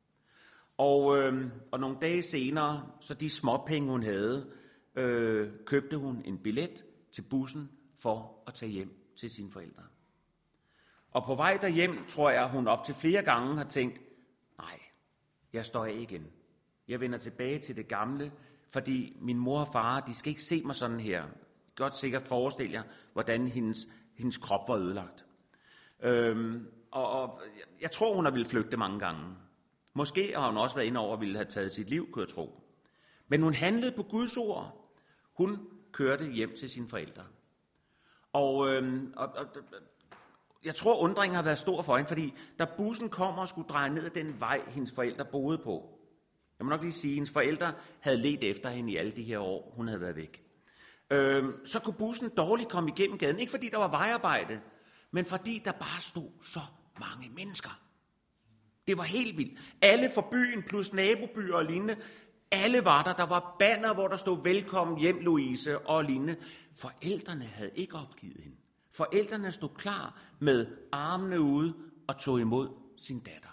Og, øh, og nogle dage senere, så de småpenge, hun havde, øh, købte hun en billet til bussen for at tage hjem til sine forældre. Og på vej derhjem, tror jeg, hun op til flere gange har tænkt, nej, jeg står af igen. Jeg vender tilbage til det gamle, fordi min mor og far, de skal ikke se mig sådan her. Godt sikkert forestille jer, hvordan hendes, hendes krop var ødelagt. Øhm, og, og jeg tror, hun har ville flygte mange gange. Måske har hun også været inde over at ville have taget sit liv, kunne jeg tro. Men hun handlede på Guds ord. Hun kørte hjem til sine forældre. Og, øhm, og, og jeg tror, undringen har været stor for hende, fordi da bussen kom og skulle dreje ned ad den vej, hendes forældre boede på. Jeg må nok lige sige, at hendes forældre havde ledt efter hende i alle de her år, hun havde været væk. Øhm, så kunne bussen dårligt komme igennem gaden. Ikke fordi der var vejarbejde, men fordi der bare stod så mange mennesker. Det var helt vildt. Alle fra byen plus nabobyer og lignende, alle var der. Der var banner, hvor der stod velkommen hjem, Louise og lignende. Forældrene havde ikke opgivet hende. Forældrene stod klar med armene ude og tog imod sin datter.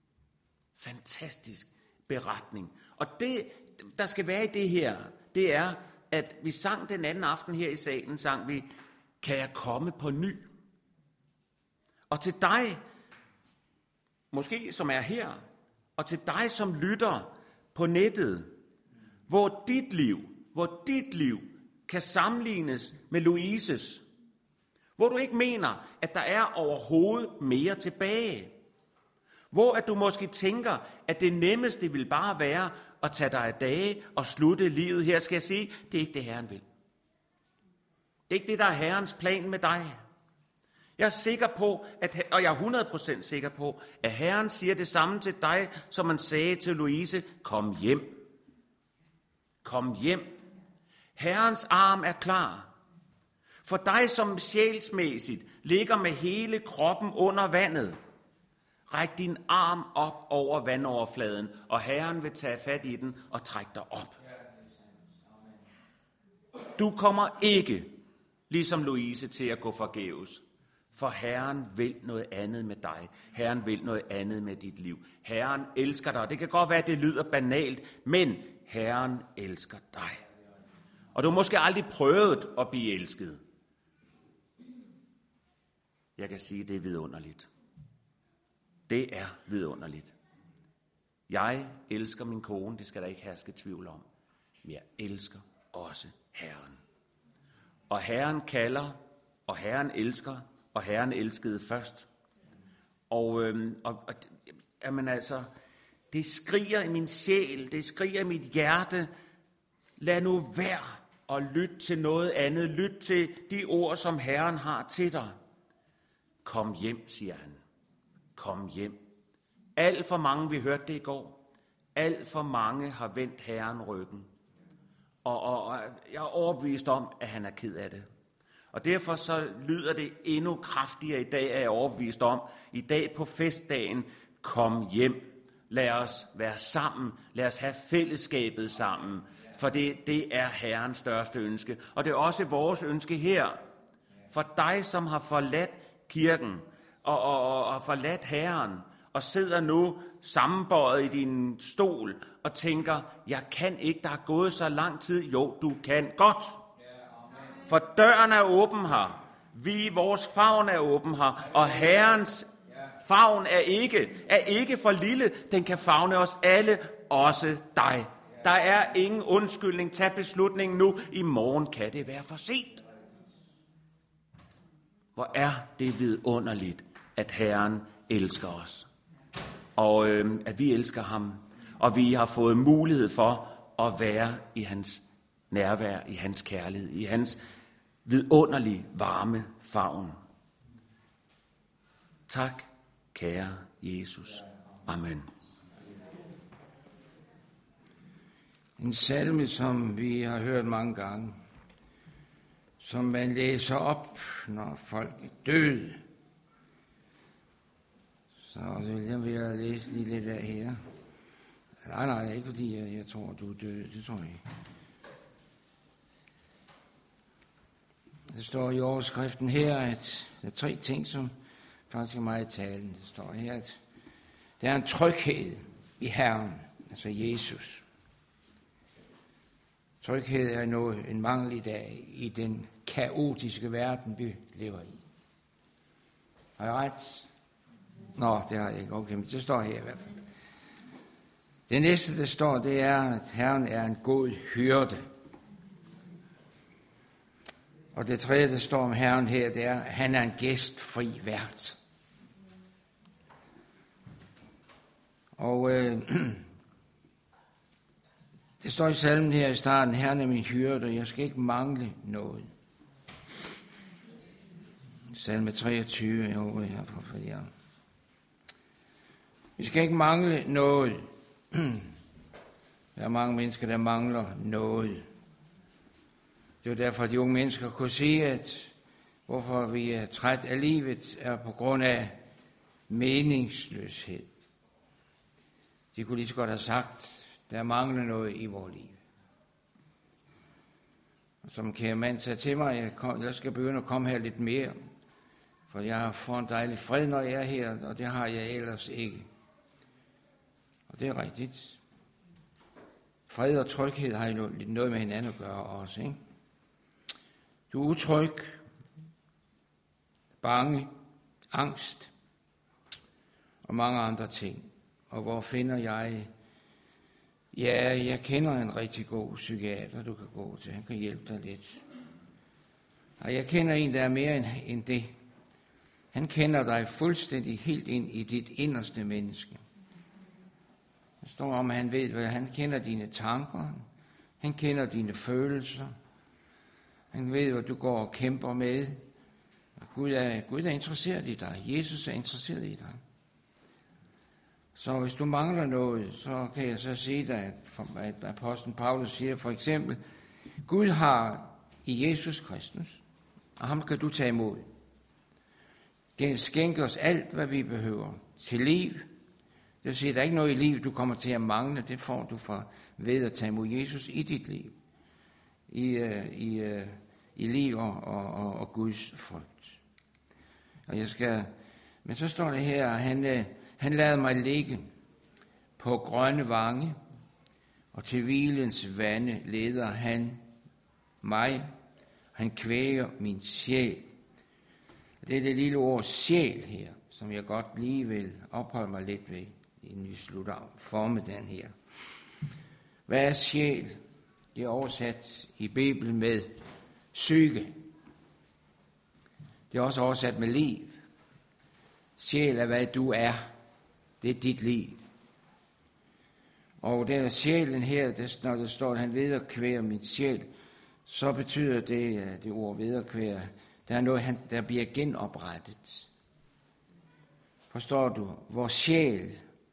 Fantastisk beretning. Og det, der skal være i det her, det er, at vi sang den anden aften her i salen, sang vi, kan jeg komme på ny? Og til dig, måske som er her, og til dig, som lytter på nettet, hvor dit liv, hvor dit liv kan sammenlignes med Louises, hvor du ikke mener, at der er overhovedet mere tilbage, hvor at du måske tænker, at det nemmeste vil bare være at tage dig af dage og slutte livet her, skal jeg sige, det er ikke det, Herren vil. Det er ikke det, der er Herrens plan med dig. Jeg er sikker på, at, og jeg er hundrede procent sikker på, at Herren siger det samme til dig, som han sagde til Louise, kom hjem. Kom hjem. Herrens arm er klar. For dig, som sjælsmæssigt ligger med hele kroppen under vandet, ræk din arm op over vandoverfladen, og Herren vil tage fat i den og trække dig op. Du kommer ikke, ligesom Louise, til at gå forgæves. For Herren vil noget andet med dig. Herren vil noget andet med dit liv. Herren elsker dig. Det kan godt være, at det lyder banalt, men Herren elsker dig. Og du har måske aldrig prøvet at blive elsket. Jeg kan sige, at det er vidunderligt. Det er vidunderligt. Jeg elsker min kone, det skal der ikke herske tvivl om. Men jeg elsker også Herren. Og Herren kalder, og Herren elsker, og Herren elskede først. Og, øhm, og, og jamen altså, det skriger i min sjæl, det skriger i mit hjerte. Lad nu være og lyt til noget andet. Lyt til de ord, som Herren har til dig. Kom hjem, siger han. Kom hjem. Alt for mange, vi hørte det i går, alt for mange har vendt Herren ryggen. Og, og, og jeg er overbevist om, at han er ked af det. Og derfor så lyder det endnu kraftigere i dag, er jeg overbevist om. I dag på festdagen, kom hjem. Lad os være sammen. Lad os have fællesskabet sammen. For det, det er Herrens største ønske. Og det er også vores ønske her. For dig, som har forladt kirken og, og, og, og forladt Herren, og sidder nu sammenbøjet i din stol og tænker, jeg kan ikke, der er gået så lang tid. Jo, du kan godt. For døren er åben her. Vi, vores favn er åben her. Og Herrens favn er ikke, er ikke for lille. Den kan favne os alle, også dig. Der er ingen undskyldning. Tag beslutningen nu. I morgen kan det være for sent. Hvor er det vidunderligt, at Herren elsker os. Og øh, at vi elsker ham. Og vi har fået mulighed for at være i hans nærvær, i hans kærlighed, i hans vidunderlige, varme favn. Tak, kære Jesus. Amen. En salme, som vi har hørt mange gange, som man læser op, når folk er døde. Så jeg vil jeg læse lige lidt af her. Nej, nej, ikke fordi jeg, jeg tror, du er død. Det tror jeg ikke. Der står i overskriften her, at der er tre ting, som faktisk er meget i talen. Der står her, at der er en tryghed i Herren, altså Jesus. Tryghed er noget, en mangel i dag i den kaotiske verden, vi lever i. Har jeg ret? Nå, det har jeg ikke. Okay, men det står her i hvert fald. Det næste, der står, det er, at Herren er en god hyrde. Og det tredje, der står om Herren her, det er, at han er en gæstfri vært. Og øh, det står i salmen her i starten, Herren er min hyrde, og jeg skal ikke mangle noget. Salme treogtyve, jeg håber, jeg har fået jer. Vi skal ikke mangle noget. Der er mange mennesker, der mangler noget. Det er derfor, at de unge mennesker kunne sige, at hvorfor vi er træt af livet, er på grund af meningsløshed. De kunne lige så godt have sagt, der mangler noget i vores liv. Og som kære mand sagde til mig, jeg, kom, jeg skal begynde at komme her lidt mere, for jeg har fået en dejlig fred, når jeg er her, og det har jeg ellers ikke. Og det er rigtigt. Fred og tryghed har jo noget med hinanden at gøre også, ikke? Du er utryg, bange, angst og mange andre ting. Og hvor finder jeg? Ja, jeg kender en rigtig god psykiater, du kan gå til. Han kan hjælpe dig lidt. Og jeg kender en, der er mere end det. Han kender dig fuldstændig helt ind i dit inderste menneske. Der står om, at han ved, hvad han kender dine tanker. Han kender dine følelser. Han ved, hvad du går og kæmper med. Og Gud er, Gud er interesseret i dig. Jesus er interesseret i dig. Så hvis du mangler noget, så kan jeg så sige dig, at apostlen Paulus siger for eksempel, Gud har i Jesus Kristus, og ham kan du tage imod. Skænk os alt, hvad vi behøver til liv. Det vil sige, at der er ikke noget i livet, du kommer til at mangle. Det får du fra ved at tage imod Jesus i dit liv. I, uh, i, uh, i liv og, og, og Guds frygt. Og jeg skal, men så står det her, at han, uh, han lader mig ligge på grønne vange, og til hvilens vande leder han mig. Han kvæger min sjæl. Det er det lille ord sjæl her, som jeg godt lige vil opholde mig lidt ved, inden vi slutter formiddagen her. Hvad er sjæl? Det er oversat i Bibelen med psyke. Det er også oversat med liv. Sjæl er, hvad du er. Det er dit liv. Og der sjælen her, det, når der står, at han vederkvæger min sjæl, så betyder det, det ord vederkvæger, der er noget, der bliver genoprettet. Forstår du? Vores sjæl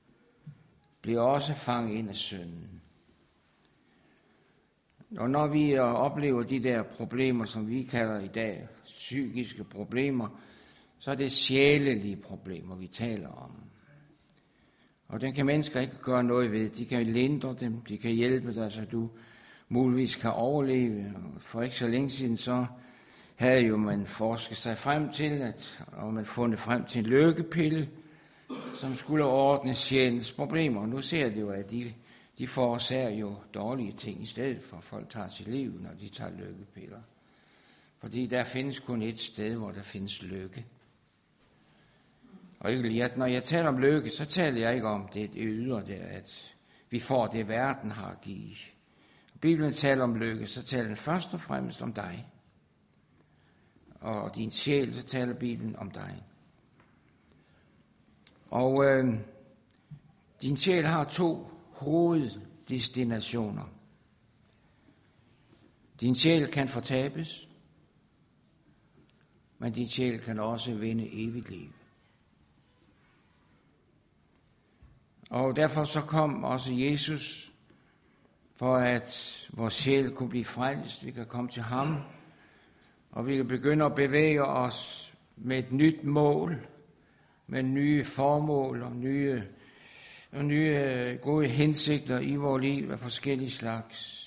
bliver også fanget ind af synden. Og når vi oplever de der problemer, som vi kalder i dag psykiske problemer, så er det sjælelige problemer, vi taler om. Og den kan mennesker ikke gøre noget ved. De kan lindre dem, de kan hjælpe dig, så du muligvis kan overleve. For ikke så længe siden, så havde jo man forsket sig frem til, at, og man fundet frem til en lykkepille, som skulle ordne sjælens problemer. Nu ser det jo, at de, de forårsager jo dårlige ting i stedet for, folk tager sit liv, når de tager lykkepiller. Fordi der findes kun et sted, hvor der findes lykke. Og når jeg taler om lykke, så taler jeg ikke om det ydre der, at vi får det, verden har at give. Når Bibelen taler om lykke, så taler den først og fremmest om dig. Og din sjæl, så taler Bibelen om dig. Og øh, din sjæl har to hoveddestinationer. Din sjæl kan fortabes, men din sjæl kan også vinde evigt liv. Og derfor så kom også Jesus, for at vores sjæl kunne blive frelst. Vi kan komme til ham, og vi kan begynde at bevæge os med et nyt mål, med nye formål og nye, og nye gode hensigter i vores liv af forskellige slags.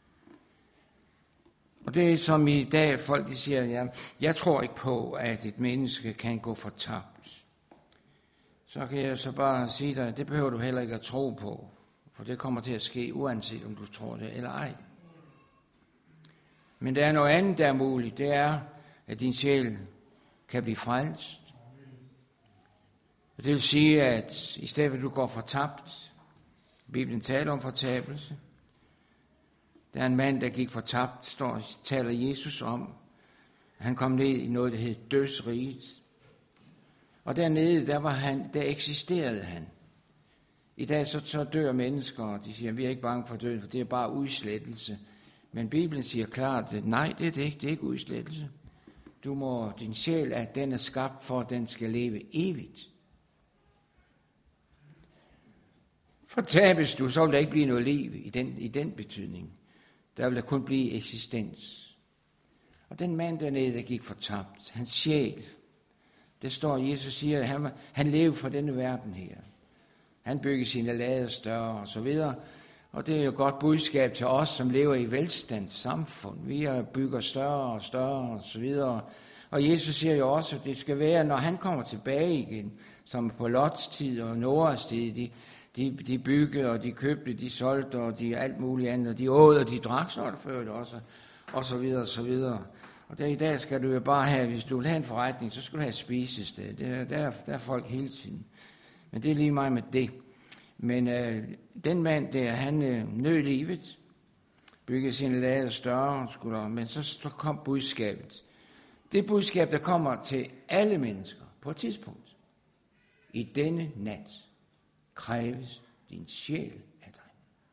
Og det er som i dag, folk de siger, ja, jeg tror ikke på, at et menneske kan gå fortabt. Så kan jeg så bare sige dig, det behøver du heller ikke at tro på, for det kommer til at ske, uanset om du tror det eller ej. Men der er noget andet, der er muligt, det er, at din sjæl kan blive frelst. Og det vil sige, at i stedet for at du går fortabt, Bibelen taler om fortabelse, der er en mand, der gik fortabt, står taler Jesus om. Han kom ned i noget, der hed dødsriget. Og dernede, der, var han, der eksisterede han. I dag så, så dør mennesker, og de siger, at vi er ikke bange for døden, for det er bare udslettelse. Men Bibelen siger klart, at nej, det er det ikke, det er ikke udslettelse. Du må, din sjæl, at den er skabt for, at den skal leve evigt. Fortabes du, så vil der ikke blive noget liv i den, i den betydning. Der vil der kun blive eksistens. Og den mand dernede, der gik fortabt, hans sjæl, det står, Jesus siger, at han, han levede for denne verden her. Han byggede sine lader større og så videre. Og det er jo et godt budskab til os, som lever i velstandssamfund. Vi bygger større og større og så videre. Og Jesus siger jo også, at det skal være, når han kommer tilbage igen, som på Lots tid og Noahs tid, de, de, de byggede og de købte, de solgte og de alt muligt andet, og de åd og de drak, så før det også, og så videre og så videre. Og der i dag skal du jo bare have, hvis du vil have en forretning, så skal du have et spisested. Der, der, der er folk hele tiden. Men det er lige meget med det. Men øh, den mand der, han øh, nød livet, byggede sine lader større, skulle, men så, så kom budskabet. Det budskab, der kommer til alle mennesker på et tidspunkt. I denne nat kræves din sjæl af dig.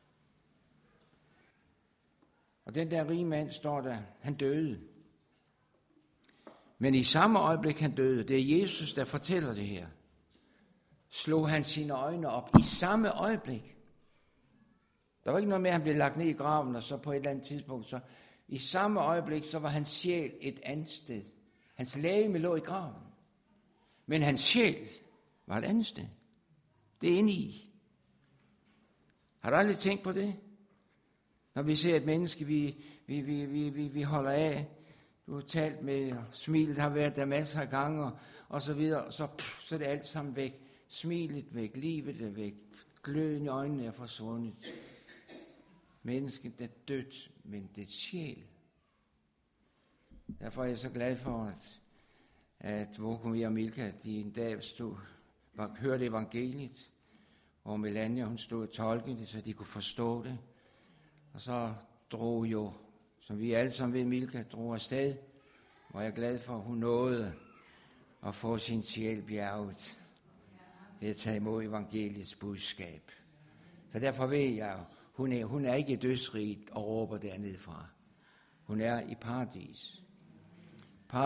Og den der rige mand står der, han døde. Men i samme øjeblik han døde, det er Jesus, der fortæller det her, slog han sine øjne op i samme øjeblik. Der var ikke noget med, at han blev lagt ned i graven, og så på et eller andet tidspunkt, så i samme øjeblik, så var hans sjæl et andet sted. Hans legeme lå i graven, men hans sjæl var et andet sted. Det er inde i. Har du aldrig tænkt på det? Når vi ser et menneske, vi, vi, vi, vi, vi, vi holder af, du har talt med, og smilet har været der masser af gange, og, og så videre, så, pff, så er det alt sammen væk. Smilet væk, livet er væk, gløden i øjnene er forsvundet. Mennesket er dødt, men det er sjæl. Derfor er jeg så glad for, at, at Vokumir og Milka, de en dag stod, hørte evangeliet, og Melania, hun stod og tolkede det, så de kunne forstå det. Og så drog jo, som vi alle sammen ved, Milka drog afsted, hvor jeg er glad for, at hun nåede at få sin sjæl bjerget ved at tage imod evangeliets budskab. Så derfor ved jeg, hun er, hun er ikke i dødsriget og råber dernede fra. Hun er i paradis.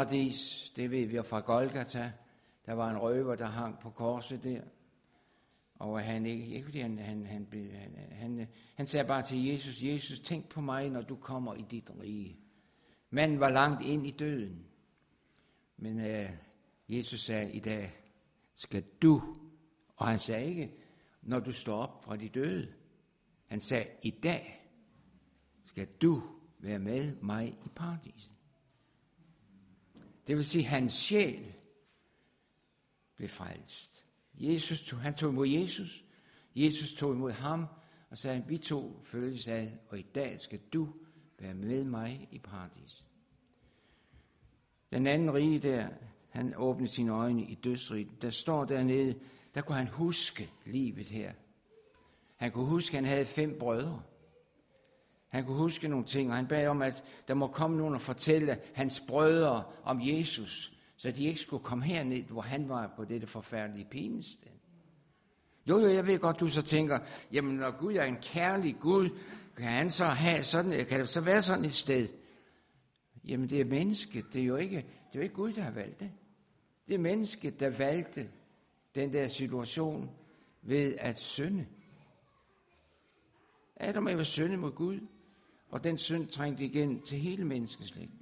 Paradis, det ved vi fra Golgata. Der var en røver, der hang på korset der. Og han ikke, ikke fordi han, han, han, han, han, han sagde bare til Jesus, Jesus, tænk på mig, når du kommer i dit rige. Manden var langt ind i døden. Men øh, Jesus sagde, i dag skal du, og han sagde ikke, når du står op fra de døde. Han sagde, i dag skal du være med mig i paradiset. Det vil sige, at hans sjæl blev frelst. Jesus tog, han tog imod Jesus. Jesus tog imod ham og sagde, vi to følges ad, og i dag skal du være med mig i paradis. Den anden rige der, han åbnede sine øjne i dødsriget. Der står dernede, der kunne han huske livet her. Han kunne huske, at han havde fem brødre. Han kunne huske nogle ting, og han bad om, at der må komme nogen og fortælle hans brødre om Jesus, så de ikke skulle komme herned, hvor han var på dette forfærdelige pinested. Jo, jo, jeg ved godt, du så tænker, jamen når Gud er en kærlig Gud, kan han så have sådan, kan det så være sådan et sted? Jamen det er mennesket, det er jo ikke, det er jo ikke Gud, der har valgt det. Det er mennesket, der valgte den der situation ved at synde. Adam og Eva synde mod Gud, og den synd trængte igen til hele menneskeslægten.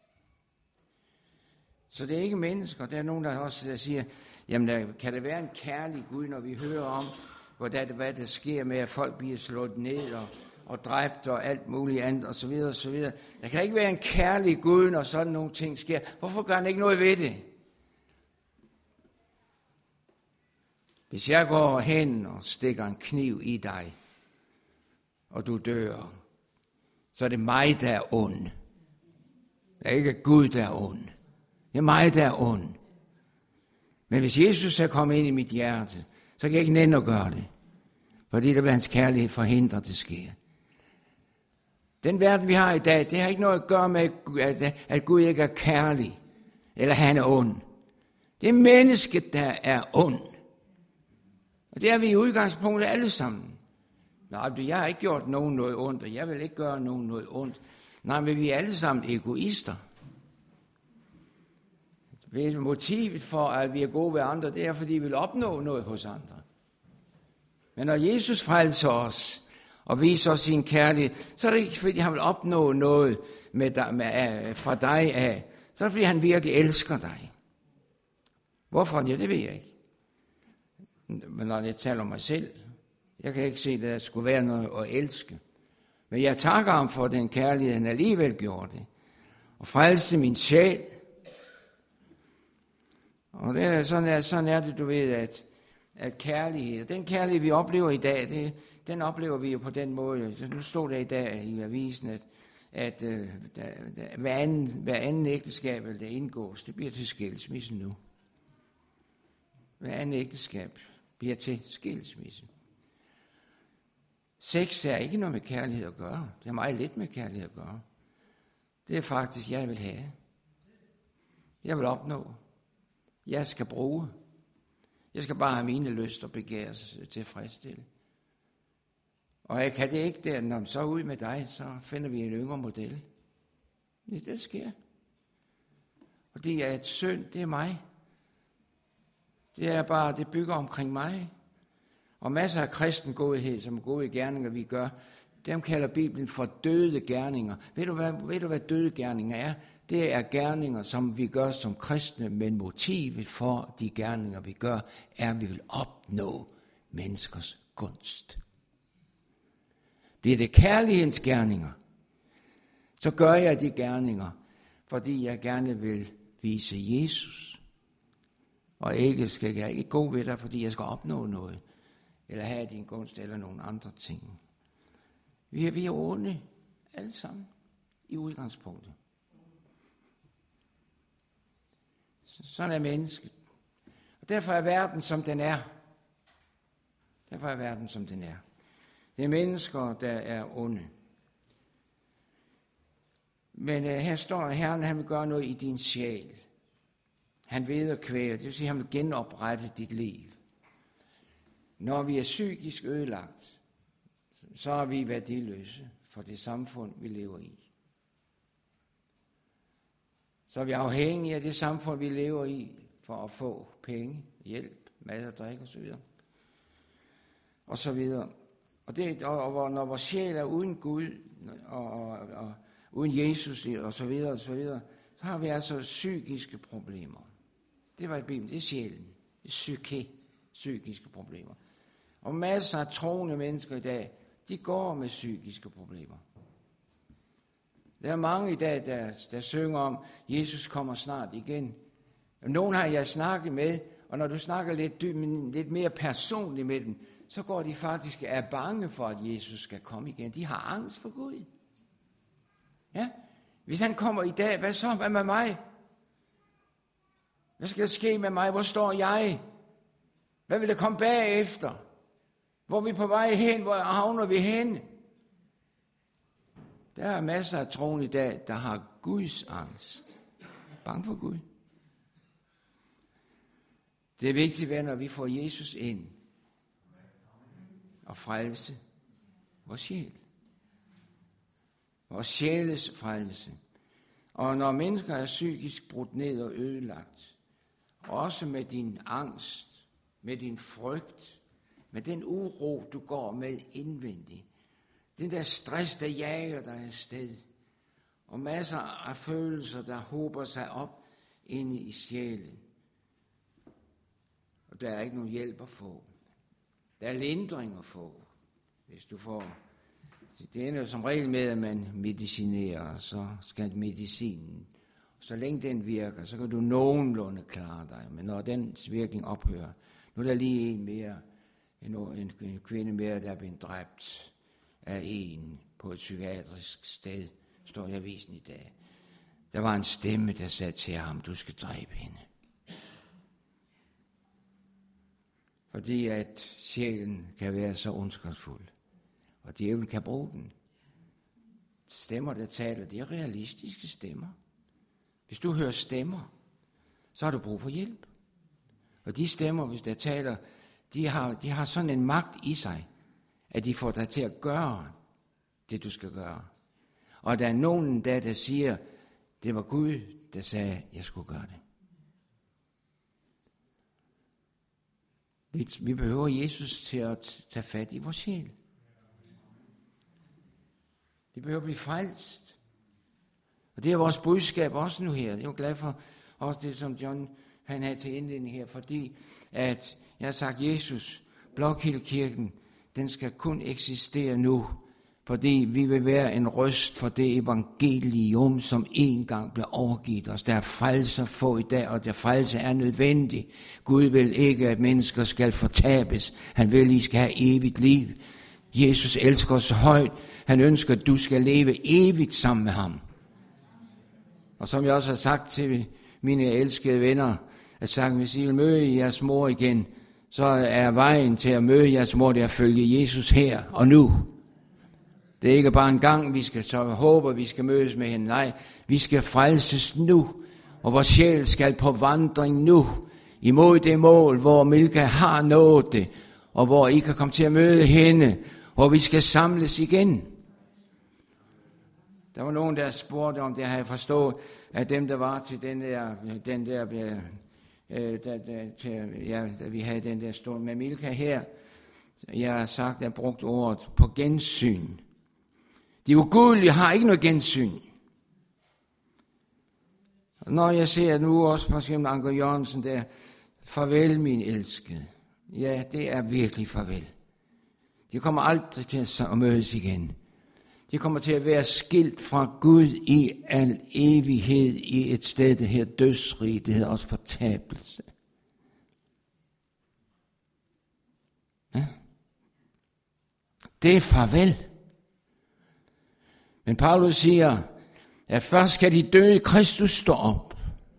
Så det er ikke mennesker. Der er nogen, der også der siger, jamen der, kan det være en kærlig Gud, når vi hører om, hvordan det, hvad der sker med, at folk bliver slået ned og, og dræbt og alt muligt andet osv. osv. Der kan ikke være en kærlig Gud, når sådan nogle ting sker. Hvorfor gør han ikke noget ved det? Hvis jeg går hen og stikker en kniv i dig, og du dør, så er det mig, der er ond. Det er ikke Gud, der er ond. Det er mig, der er ond. Men hvis Jesus er kommet ind i mit hjerte, så kan jeg ikke nænde at gøre det. Fordi der vil hans kærlighed forhindre, at det sker. Den verden, vi har i dag, det har ikke noget at gøre med, at Gud ikke er kærlig, eller han er ond. Det er mennesket, der er ond. Og det er vi i udgangspunktet alle sammen. Nej, jeg har ikke gjort nogen noget ondt, og jeg vil ikke gøre nogen noget ondt. Nej, men vi er alle sammen egoister. Motivet for, at vi er gode ved andre, det er, fordi vi vil opnå noget hos andre. Men når Jesus frelser os og viser os sin kærlighed, så er det ikke, fordi han vil opnå noget med dig, med, fra dig af. Så er det, fordi han virkelig elsker dig. Hvorfor? Ja, det ved jeg ikke. Men når jeg taler om mig selv, jeg kan ikke se, at der skulle være noget at elske. Men jeg takker ham for den kærlighed, han alligevel gjorde det. Og frelse min sjæl. Og det er, sådan, er, sådan er det, du ved, at, at kærlighed, den kærlighed, vi oplever i dag, det, den oplever vi jo på den måde. Nu stod der i dag i avisen, at, at uh, der, der, hver, anden, hver anden ægteskab, der indgås, det bliver til skilsmisse nu. Hver anden ægteskab bliver til skilsmisse. Sex er ikke noget med kærlighed at gøre. Det har meget lidt med kærlighed at gøre. Det er faktisk, jeg vil have. Jeg vil opnå. Jeg skal bruge. Jeg skal bare have mine lyster og begære tilfredsstille. Og jeg kan det ikke der, når så ud med dig, så finder vi en yngre model. Det, det sker. Og det er et synd, det er mig. Det er bare, det bygger omkring mig. Og masser af kristen godhed, som gode gerninger vi gør, dem kalder Bibelen for døde gerninger. Ved du hvad, ved du, hvad døde gerninger er? Det er gerninger, som vi gør som kristne, men motivet for de gerninger, vi gør, er, at vi vil opnå menneskers gunst. Bliver det kærlighedens gerninger, så gør jeg de gerninger, fordi jeg gerne vil vise Jesus. Og ikke skal jeg ikke gå ved dig, fordi jeg skal opnå noget, eller have din gunst, eller nogle andre ting. Vi er, vi er onde, alle sammen, i udgangspunktet. Sådan er mennesket. Og derfor er verden, som den er. Derfor er verden, som den er. Det er mennesker, der er onde. Men uh, her står Herren, han vil gøre noget i din sjæl. Han vederkvæger, det vil sige, han vil genoprette dit liv. Når vi er psykisk ødelagt, så er vi værdiløse for det samfund, vi lever i. Så er vi afhængige af det samfund, vi lever i, for at få penge, hjælp, mad og drik osv. og så videre. Og, det, og, og når vores sjæl er uden Gud, og, og, og uden Jesus, og så videre, og så videre, så har vi altså psykiske problemer. Det var i Bibelen, det er sjælen. Det er psyke, psykiske problemer. Og masser af troende mennesker i dag, de går med psykiske problemer. Der er mange i dag, der, der synger om, Jesus kommer snart igen. Nogle har jeg snakket med, og når du snakker lidt, dyb, lidt mere personligt med dem, så går de faktisk er bange for, at Jesus skal komme igen. De har angst for Gud. Ja? Hvis han kommer i dag, hvad så? Hvad med mig? Hvad skal der ske med mig? Hvor står jeg? Hvad vil der komme bagefter? Hvor er vi på vej hen? Hvor havner vi hen? Der er masser af troende i dag, der har Guds angst. Bange for Gud. Det er vigtigt, venner, at vi får Jesus ind og frelse vores sjæl. Vores sjæles frelse. Og når mennesker er psykisk brudt ned og ødelagt, også med din angst, med din frygt, med den uro, du går med indvendigt, den der stress, der jager dig afsted, og masser af følelser, der hober sig op inde i sjælen. Og der er ikke nogen hjælp at få. Der er lindring at få, hvis du får. Det ender som regel med, at man medicinerer, så skal medicinen. Så længe den virker, så kan du nogenlunde klare dig. Men når den virkning ophører, nu er der lige en mere, en, en kvinde mere, der er blevet dræbt af en på et psykiatrisk sted, står i avisen i dag. Der var en stemme, der sagde til ham, du skal dræbe hende. Fordi at sjælen kan være så ondskabsfuld, og djævlen kan bruge den. Stemmer, der taler, det er realistiske stemmer. Hvis du hører stemmer, så har du brug for hjælp. Og de stemmer, hvis der taler, de har, de har sådan en magt i sig, at de får dig til at gøre det, du skal gøre. Og der er nogen der, der siger, det var Gud, der sagde, at jeg skulle gøre det. Vi, vi behøver Jesus til at tage fat i vores sjæl. Vi behøver blive frelst. Og det er vores budskab også nu her. Jeg er jo glad for også det, som John han havde til indledning her, fordi at jeg har sagt, Jesus, Blokhildekirken, den skal kun eksistere nu, fordi vi vil være en røst for det evangelium, som engang blev overgivet os. Der er frelse at få i dag, og der frelse er nødvendig. Gud vil ikke, at mennesker skal fortabes. Han vil, at I skal have evigt liv. Jesus elsker os så højt. Han ønsker, at du skal leve evigt sammen med ham. Og som jeg også har sagt til mine elskede venner, at sagt, hvis I vil møde jeres mor igen, så er vejen til at møde jeres mor, det er at følge Jesus her og nu. Det er ikke bare en gang, vi skal så håbe, at vi skal mødes med hende. Nej, vi skal frelses nu, og vores sjæl skal på vandring nu, imod det mål, hvor Milka har nået det, og hvor I kan komme til at møde hende, hvor vi skal samles igen. Der var nogen, der spurgte om det, har jeg forstået, at dem, der var til den der, den der, øh, der, der til, ja, da vi havde den der stund med Milka her, jeg har sagt, jeg har brugt ordet på gensyn. De ugudelige har ikke noget gensyn. Når jeg ser nu også for eksempel Anker Jørgensen der, farvel min elskede. Ja, det er virkelig farvel. De kommer aldrig til at mødes igen. De kommer til at være skilt fra Gud i al evighed i et sted, der hedder dødsrig, det hedder også fortabelse. Ja. Det er farvel. Men Paulus siger, at først skal de døde i Kristus stå op.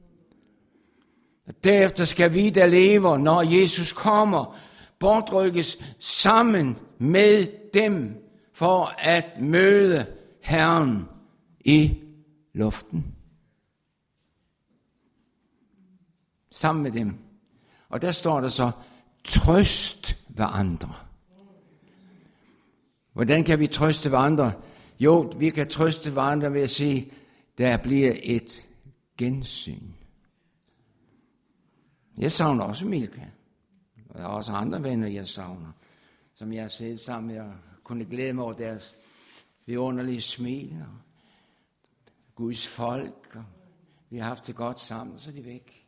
Og derefter skal vi, der lever, når Jesus kommer, bortrykkes sammen med dem, for at møde Herren i luften. Sammen med dem. Og der står der så, trøst hverandre. Hvordan kan vi trøste hverandre? Jo, vi kan trøste hverandre ved at sige, der bliver et gensyn. Jeg savner også Milka. Og der er også andre venner, jeg savner. som jeg har siddet sammen med og kunne glæde mig over deres vidunderlige smil og Guds folk, og vi har haft det godt sammen, så er de væk.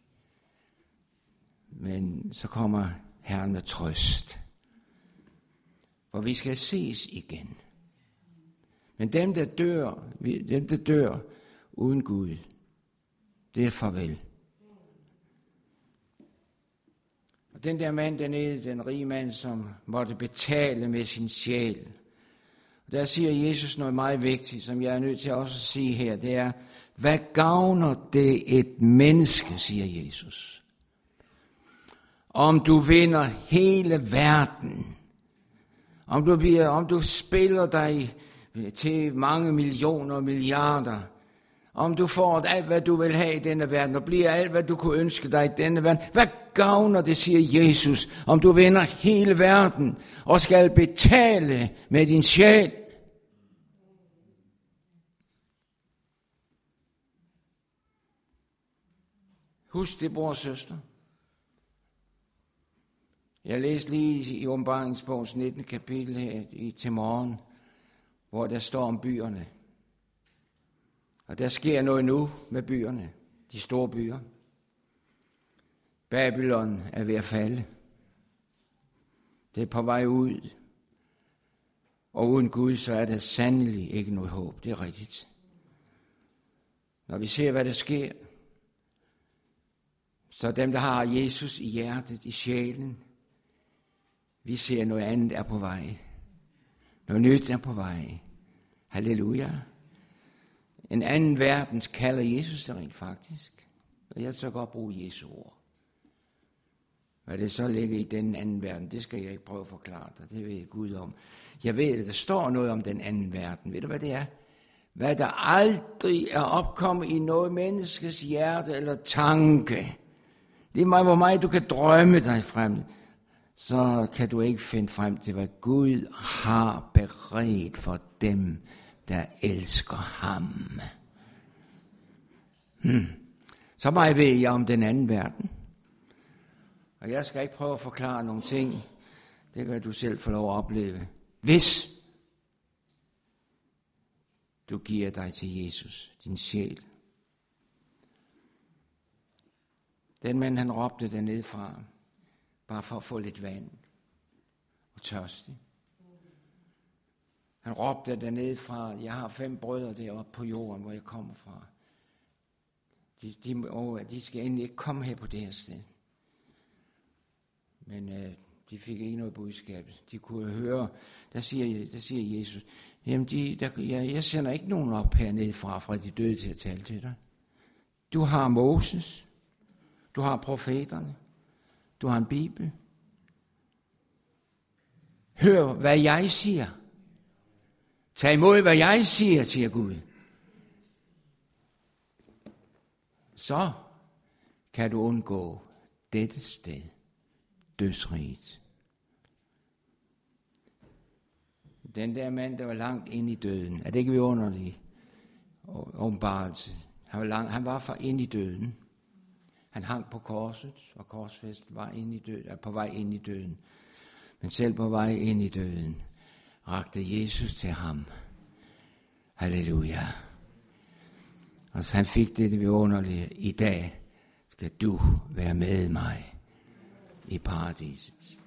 Men så kommer Herren med trøst, for vi skal ses igen. Men dem, der dør, dem, der dør uden Gud, det er farvel. Og den der mand dernede, den rige mand, som måtte betale med sin sjæl, der siger Jesus noget meget vigtigt, som jeg er nødt til også at sige her. Det er, hvad gavner det et menneske, siger Jesus, om du vinder hele verden, om du, bliver, om du spiller dig til mange millioner og milliarder, om du får alt, hvad du vil have i denne verden, og bliver alt, hvad du kunne ønske dig i denne verden. Hvad gavner det, siger Jesus, om du vinder hele verden og skal betale med din sjæl? Husk det, bror og søster. Jeg læste lige i Åbenbaringsbogens nittende kapitel her i, til morgen, hvor der står om byerne. Og der sker noget nu med byerne, de store byer. Babylon er ved at falde. Det er på vej ud. Og uden Gud, så er der sandelig ikke noget håb. Det er rigtigt. Når vi ser, hvad der sker, så dem, der har Jesus i hjertet, i sjælen, vi ser noget andet er på vej. Noget nyt er på vej. Halleluja. En anden verden kalder Jesus det rent faktisk. Og jeg skal godt bruge Jesu ord. Hvad det så ligger i den anden verden, det skal jeg ikke prøve at forklare dig. Det ved Gud om. Jeg ved, at der står noget om den anden verden. Ved du, hvad det er? Hvad der aldrig er opkommet i noget menneskes hjerte eller tanke. Det er meget, hvor meget du kan drømme dig frem. Så kan du ikke finde frem til, hvad Gud har beredt for dem, der elsker ham. Hmm. Så meget ved jeg om den anden verden. Og jeg skal ikke prøve at forklare nogle ting. Det kan du selv få lov at opleve. Hvis du giver dig til Jesus, din sjæl. Den mand, han råbte dernede fra, bare for at få lidt vand og tørstig. Han råbte dernede fra, jeg har fem brødre deroppe på jorden, hvor jeg kommer fra. De, de, oh, de skal endelig ikke komme her på det her sted. Men øh, de fik ikke noget budskab. De kunne høre, der siger, der siger Jesus, jamen de, der, jeg, jeg sender ikke nogen op hernede fra, fra de døde til at tale til dig. Du har Moses, du har profeterne, du har en bibel. Hør, hvad jeg siger. Tag imod, hvad jeg siger, siger Gud. Så kan du undgå dette sted, dødsriget. Den der mand, der var langt inde i døden, er det ikke vidunderligt? Åbenbarelse. Han var, langt, han var fra inde i døden. Han hang på korset, og korsfæst var inde i døden, er på vej ind i døden. Men selv på vej ind i døden, rakte Jesus til ham. Halleluja. Og så han fik det, det vidunderlige. I dag skal du være med mig i paradiset.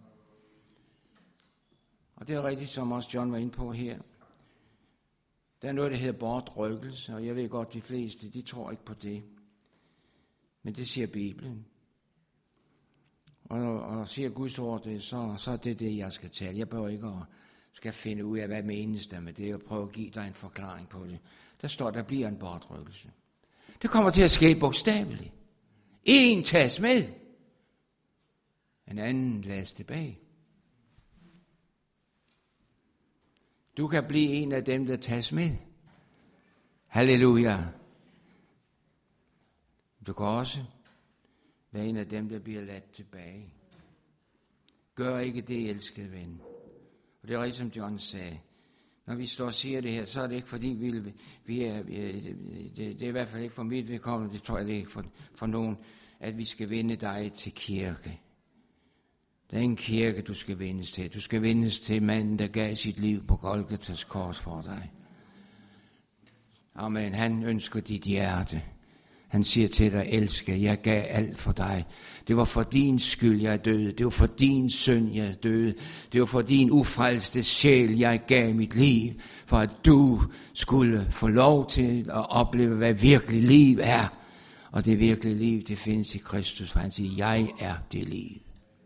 Og det er rigtigt, som også John var inde på her. Der er noget, der hedder bortrykkelse, og jeg ved godt, de fleste, de tror ikke på det. Men det siger Bibelen. Og, og siger Guds ord det, så, så er det det, jeg skal tale. Jeg behøver ikke at skal finde ud af, hvad menes der med det, og prøve at give dig en forklaring på det. Der står, der bliver en bortrykkelse. Det kommer til at ske bogstaveligt. En tages med, en anden lades tilbage. Du kan blive en af dem, der tages med. Halleluja. Du kan også være en af dem, der bliver ladt tilbage. Gør ikke det, elskede ven. Og det er rigtigt, som John sagde. Når vi står og siger det her, så er det ikke fordi, vi, vi er, det, det er i hvert fald ikke for mit vedkommende, det tror jeg det er ikke for, for nogen, at vi skal vinde dig til kirke. Der er en kirke, du skal vendes til. Du skal vendes til manden, der gav sit liv på Golgatas kors for dig. Amen. Han ønsker dit hjerte. Han siger til dig, elske, jeg gav alt for dig. Det var for din skyld, jeg døde. Det var for din synd, jeg døde. Det var for din ufrelste sjæl, jeg gav mit liv. For at du skulle få lov til at opleve, hvad virkelig liv er. Og det virkelige liv, det findes i Kristus. For han siger, jeg er det liv.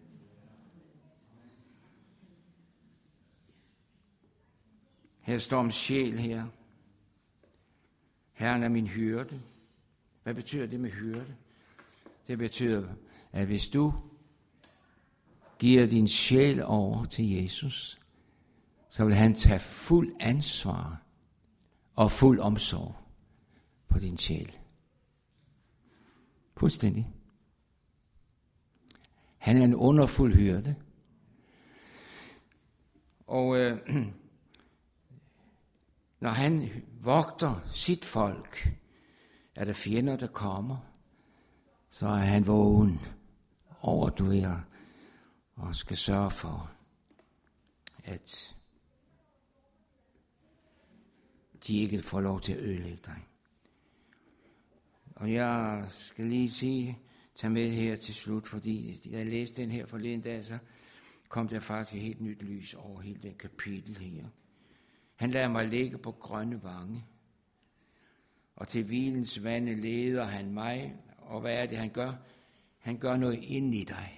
Her står om sjæl her. Herren er min hyrde. Hvad betyder det med hyrde? Det betyder, at hvis du giver din sjæl over til Jesus, så vil han tage fuld ansvar og fuld omsorg på din sjæl. Fuldstændig. Han er en underfuld hyrde. Og øh, når han vogter sit folk, er der fjender, der kommer, så er han vågen over, du er, og skal sørge for, at de ikke får lov til at ødelægge dig. Og jeg skal lige sige, tag med her til slut, fordi jeg læste den her forleden dag, så kom der faktisk et helt nyt lys over hele det kapitel her. Han lader mig ligge på grønne vange, og til hvilens vande leder han mig, og hvad er det, han gør? Han gør noget ind i dig.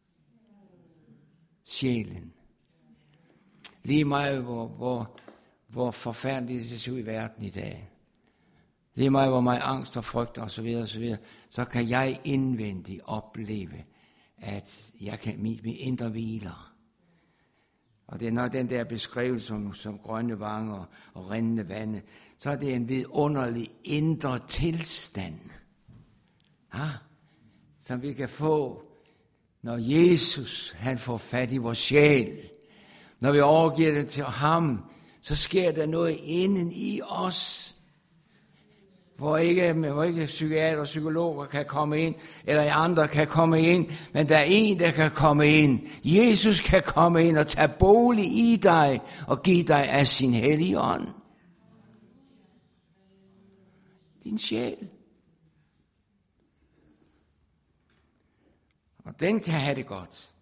Sjælen. Lige meget, hvor, hvor, hvor forfærdeligt det ser ud i verden i dag. Lige meget, hvor meget angst og frygt og så videre, og så videre, så kan jeg indvendigt opleve, at jeg kan, mit, mit indre hviler. Og det er når den der beskrivelse som, som grønne vanger og, og rindende vande, så er det en vidunderlig indre tilstand, ja, som vi kan få, når Jesus han får fat i vores sjæl. Når vi overgiver det til ham, så sker der noget inden i os, hvor ikke, hvor ikke psykiater og psykologer kan komme ind, eller andre kan komme ind, men der er en, der kan komme ind. Jesus kan komme ind og tage bolig i dig, og give dig af sin hellige ånd. Din sjæl. Og den kan have det godt.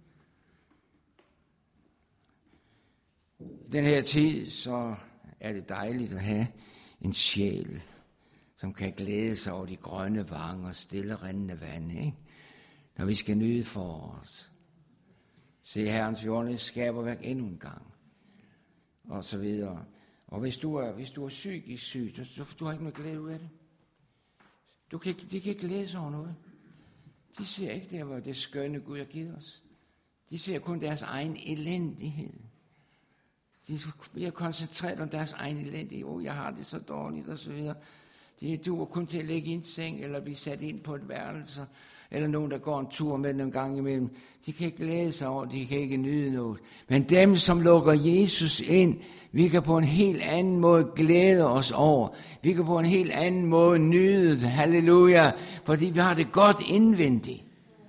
I den her tid, så er det dejligt at have en sjæl, som kan glæde sig over de grønne vanger og stille rindende vand, ikke? Når vi skal nyde for os. Se Herrens jordens skaberværk endnu en gang. Og så videre. Og hvis du er, hvis du er psykisk syg, du, du har ikke noget glæde ud af det. Du kan, de kan ikke glæde sig over noget. De ser ikke det, hvor det skønne Gud har givet os. De ser kun deres egen elendighed. De bliver koncentreret om deres egen elendighed. Oh, jeg har det så dårligt, og så videre. De duer kun til at ligge i en seng, eller blive sat ind på et værelse, eller nogen, der går en tur med dem en gang imellem. De kan ikke glæde sig over, de kan ikke nyde noget. Men dem, som lukker Jesus ind, vi kan på en helt anden måde glæde os over. Vi kan på en helt anden måde nyde det. Halleluja. Fordi vi har det godt indvendigt.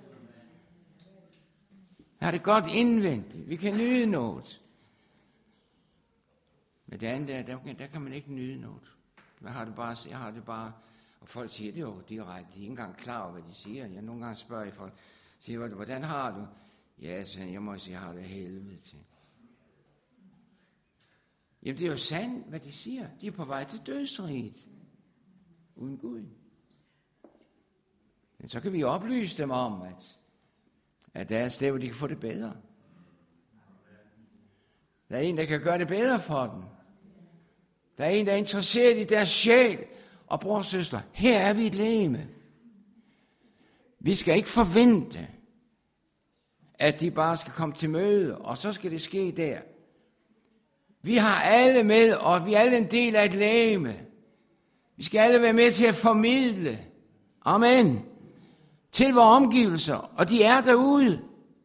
Vi har det godt indvendigt. Vi kan nyde noget. Men det andet, der, der, der kan man ikke nyde noget. Jeg har det bare, jeg har det bare, og folk siger det jo direkte, de er ikke engang klar over, hvad de siger. Jeg nogle gange spørger folk, siger, hvordan har du? Ja, så jeg må sige, jeg har det helvede til. Jamen det er jo sandt, hvad de siger. De er på vej til dødsriget, uden Gud. Men så kan vi oplyse dem om, at, at der er et sted, hvor de kan få det bedre. Der er en, der kan gøre det bedre for dem. Der er en, der er interesseret i deres sjæl. Og bror og søster, her er vi et legeme. Vi skal ikke forvente, at de bare skal komme til møde, og så skal det ske der. Vi har alle med, og vi er alle en del af et legeme. Vi skal alle være med til at formidle. Amen. Til vores omgivelser, og de er derude.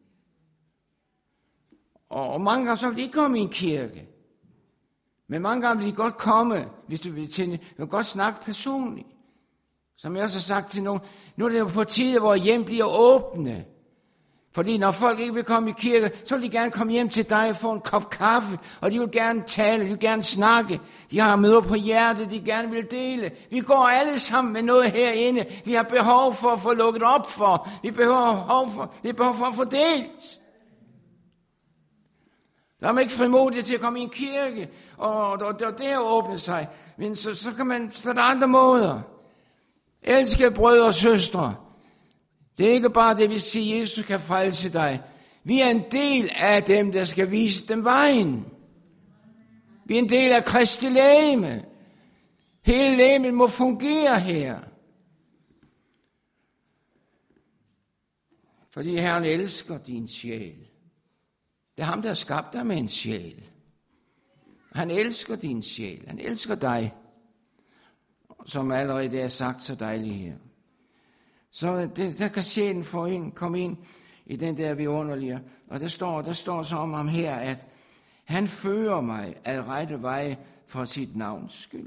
Og mange gange så vil de ikke komme i en kirke. Men mange gange vil de godt komme, hvis du vil til, du vil godt snakke personligt. Som jeg også har sagt til nogen, nu er det jo på tide, hvor hjem bliver åbne. Fordi når folk ikke vil komme i kirke, så vil de gerne komme hjem til dig og få en kop kaffe, og de vil gerne tale, de vil gerne snakke. De har noget på hjertet, de gerne vil dele. Vi går alle sammen med noget herinde. Vi har behov for at få lukket op for. Vi behøver for, vi behøver for at få delt. Der er man ikke frimodig til at komme i en kirke, og, og, og det åbne sig. Men så, så kan man, så er der andre måder. Elskede brødre og søstre. Det er ikke bare det, vi siger, Jesus kan frelse dig. Vi er en del af dem, der skal vise dem vejen. Vi er en del af Kristi legeme. Hele legemet må fungere her. Fordi Herren elsker din sjæl. Det er ham, der har skabt dig med en sjæl. Han elsker din sjæl. Han elsker dig. Som allerede er sagt så dejligt her. Så det, der kan sjælen få ind, komme ind i den der vidunderlige. Og der står, der står så om ham her, at han fører mig ad rette veje for sit navns skyld.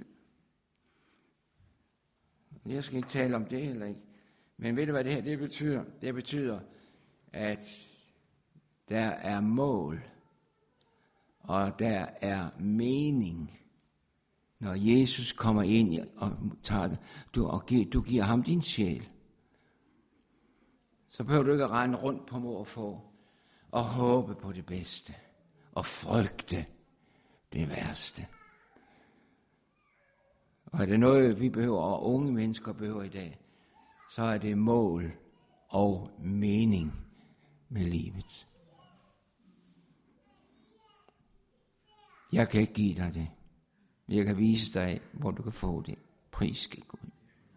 Jeg skal ikke tale om det heller ikke. Men ved du, hvad det her det betyder? Det betyder, at der er mål, og der er mening, når Jesus kommer ind og tager det, du, og giver, du giver ham din sjæl. Så behøver du ikke at rende rundt på må og få, og håbe på det bedste, og frygte det værste. Og er det noget, vi behøver, og unge mennesker behøver i dag, så er det mål og mening med livet. Jeg kan ikke give dig det. Jeg kan vise dig, hvor du kan få det. Pris skal Gud.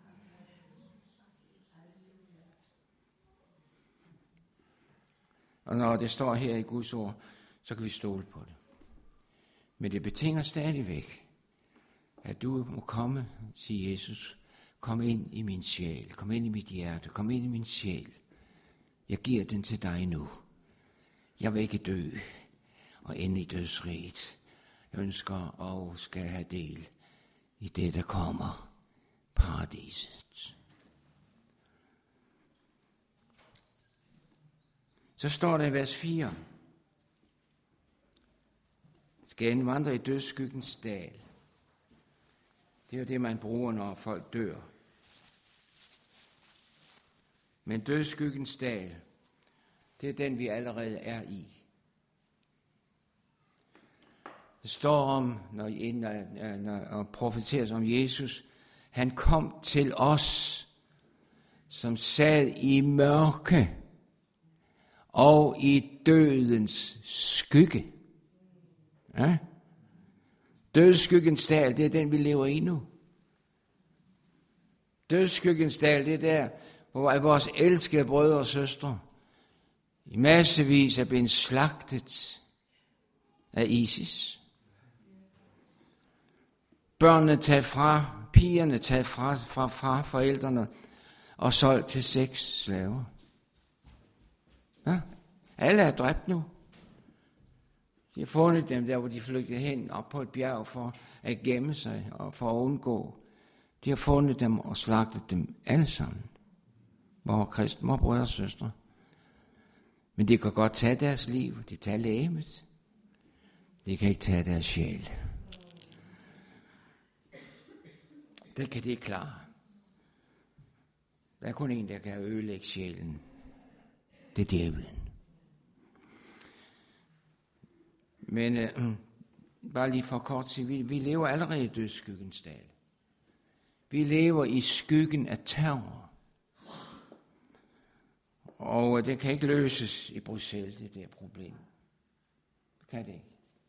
Og når det står her i Guds ord, så kan vi stole på det. Men det betinger stadigvæk, at du må komme, siger Jesus, kom ind i min sjæl, kom ind i mit hjerte, kom ind i min sjæl. Jeg giver den til dig nu. Jeg vil ikke dø og ende i dødsriget. Jeg ønsker og skal have del i det, der kommer, paradiset. Så står der i vers fire. Skal en vandre i dødsskyggens dal. Det er jo det, man bruger, når folk dør. Men dødsskyggens dal, det er den, vi allerede er i. Det står om, når, når, når profeteres om Jesus, han kom til os, som sad i mørke og i dødens skygge. Ja? Dødsskyggens dal, det er den, vi lever i nu. Dødsskyggens dal, det er der, hvor vores elskede brødre og søstre i massevis er blevet slagtet af ISIS. Børnene taget fra, pigerne taget fra, fra, fra forældrene og solgt til seks slaver. Ja, alle er dræbt nu. De har fundet dem der, hvor de flygtede hen op på et bjerg for at gemme sig og for at undgå. De har fundet dem og slagtet dem alle sammen. Hvor kristne, hvor brødre og søstre. Men de kan godt tage deres liv. De tager legemet. De kan ikke tage deres sjæl. Det kan de ikke klare. Der er kun en, der kan ødelægge sjælen. Det er djævlen. Men øh, bare lige for kort sige, vi, vi lever allerede i dødsskyggens dal. Vi lever i skyggen af terror. Og det kan ikke løses i Bruxelles, det der problem. Det kan det ikke.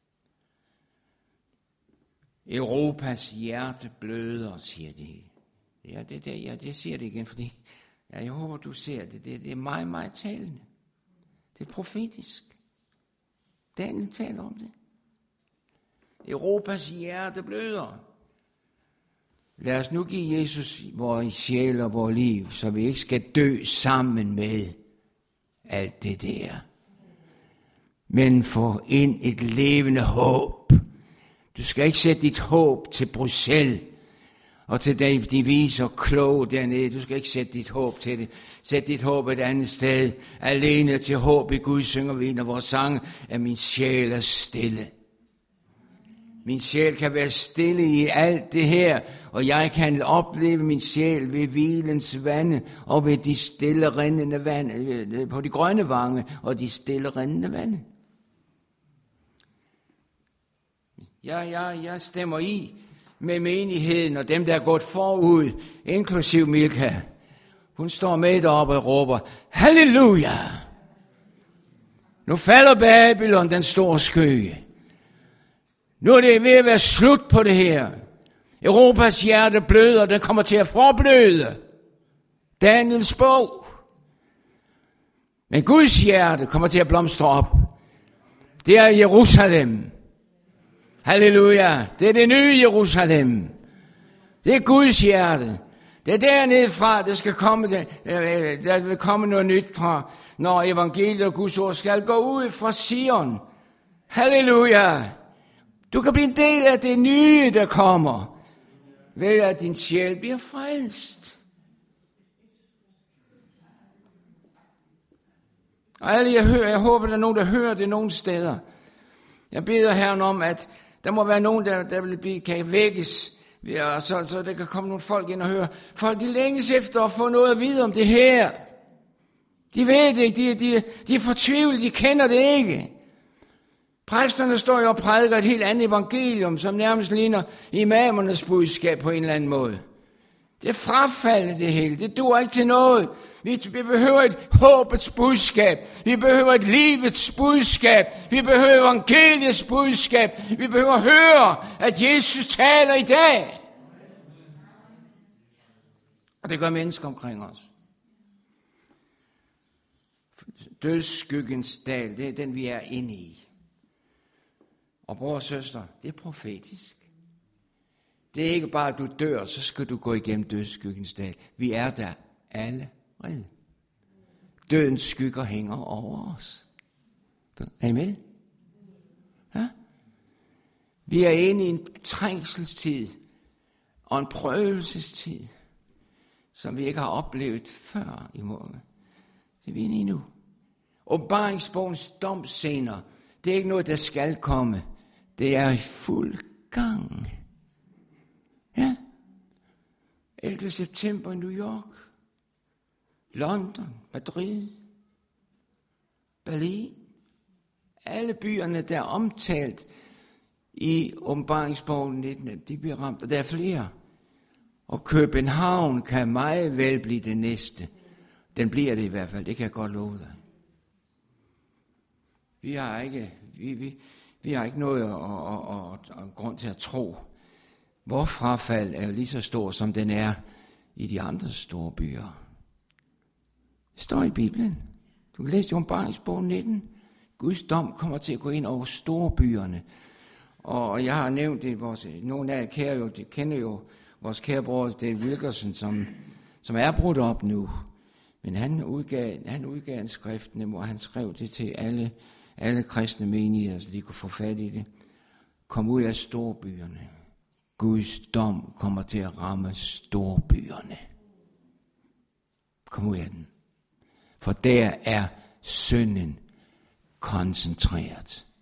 Europas hjerte bløder, siger de. Ja, det, det, ja, det siger det igen, fordi ja, jeg håber, du ser det. Det, det er meget, meget talende. Det er profetisk. Daniel taler om det. Europas hjerte bløder. Lad os nu give Jesus vores sjæl og vores liv, så vi ikke skal dø sammen med alt det der. Men få ind et levende håb. Du skal ikke sætte dit håb til Bruxelles Og til dig, de vise og kloge dernede, du skal ikke sætte dit håb til det. Sæt dit håb et andet sted. Alene til håb i Gud synger vi, når vores sang er min sjæl er stille. Min sjæl kan være stille i alt det her, og jeg kan opleve min sjæl ved hvilens vande, og ved de stille rindende vande, på de grønne vange, og de stille rindende vande. Jeg, jeg, jeg stemmer i med menigheden, og dem, der er gået forud, inklusiv Milka. Hun står med deroppe og råber, halleluja! Nu falder Babylon, den store skøge. Nu er det ved at være slut på det her. Europas hjerte bløder, den kommer til at forbløde. Daniels bog. Men Guds hjerte kommer til at blomstre op. Det er Jerusalem. Halleluja. Det er det nye Jerusalem. Det er Guds hjerte. Det er dernede fra, der skal komme, der vil komme noget nyt fra, når evangeliet og Guds ord skal gå ud fra Sion. Halleluja. Du kan blive en del af det nye, der kommer, ved at din sjæl bliver frelst. Og alle, jeg, hører, jeg håber, der er nogen, der hører det nogle steder. Jeg beder Herren om, at der må være nogen, der, der vil blive, kan vækkes, og så, så der kan komme nogle folk ind og høre. Folk, de længes efter at få noget at vide om det her. De ved det ikke, de, de, de er fortvivlet, de kender det ikke. Præsterne står jo og prædiker et helt andet evangelium, som nærmest ligner imamernes budskab på en eller anden måde. Det er frafaldet det hele, det dur ikke til noget. Vi, vi behøver et håbets budskab, vi behøver et livets budskab, vi behøver evangeliets budskab, vi behøver at høre, at Jesus taler i dag. Og det gør mennesker omkring os. Dødsskyggens dal, det er den vi er inde i. Og bror og søster, det er profetisk. Det er ikke bare, at du dør, så skal du gå igennem dødsskyggens dal. Vi er der allerede. Dødens skygger hænger over os. Er I med? Ja? Vi er inde i en trængselstid og en prøvelsestid, som vi ikke har oplevet før i morgen. Det er vi inde i nu. Åbenbaringsbogens domsscener, det er ikke noget, der skal komme. Det er i fuld gang. Ja. ellevte september i New York, London, Madrid, Berlin. Alle byerne, der er omtalt i åbenbaringsbogen nitten, de bliver ramt, og der er flere. Og København kan meget vel blive det næste. Den bliver det i hvert fald, det kan jeg godt love dig. Vi har ikke, vi, vi, vi har ikke noget at, at, at, at grund til at tro. Vor frafald er jo lige så stor, som den er i de andre store byer. Det står i Bibelen. Du kan læse i åbenbaringsbogen nitten. Guds dom kommer til at gå ind over store byerne. Og jeg har nævnt det, vores, nogle af jer kære jo, de kender jo vores kære bror Dave Wilkerson, som, som er brudt op nu. Men han udgav, han udgav en skrift, hvor han skrev det til alle, alle kristne menigheder, så de kunne få fat i det. Kom ud af storbyerne. Guds dom kommer til at ramme storbyerne. Kom ud af den. For der er synden koncentreret.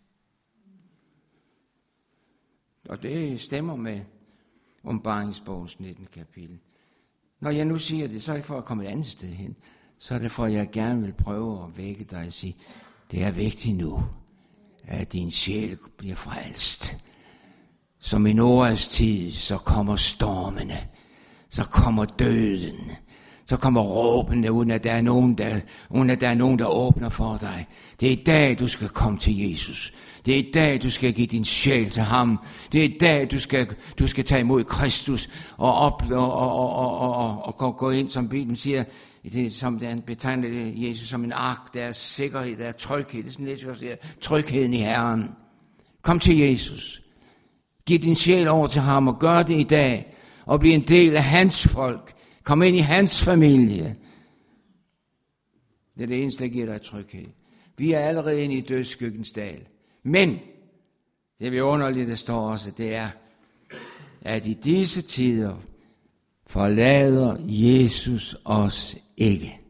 Og det stemmer med åbenbaringsbogens nittende kapitel. Når jeg nu siger det, så er det for at komme et andet sted hen. Så er det for, at jeg gerne vil prøve at vække dig og sige, det er vigtigt nu, at din sjæl bliver frelst. Som i Noahs tid, så kommer stormene, så kommer døden, så kommer råbene, uden at der er nogen, der, uden at der er nogen, der åbner for dig. Det er i dag, du skal komme til Jesus. Det er i dag, du skal give din sjæl til ham. Det er i dag, du skal, du skal tage imod Kristus og, op, og, og, og, og, og, og gå, gå ind, som Bibelen siger, det, som han betegner Jesus som en ark, der er sikkerhed, der er tryghed. Det er sådan lidt, jeg siger, trygheden i Herren. Kom til Jesus. Giv din sjæl over til ham og gør det i dag. Og bliv en del af hans folk. Kom ind i hans familie. Det er det eneste, der giver dig tryghed. Vi er allerede inde i dødsskyggens dal. Men det vi underligt, der står også, det er, at i disse tider forlader Jesus os ikke.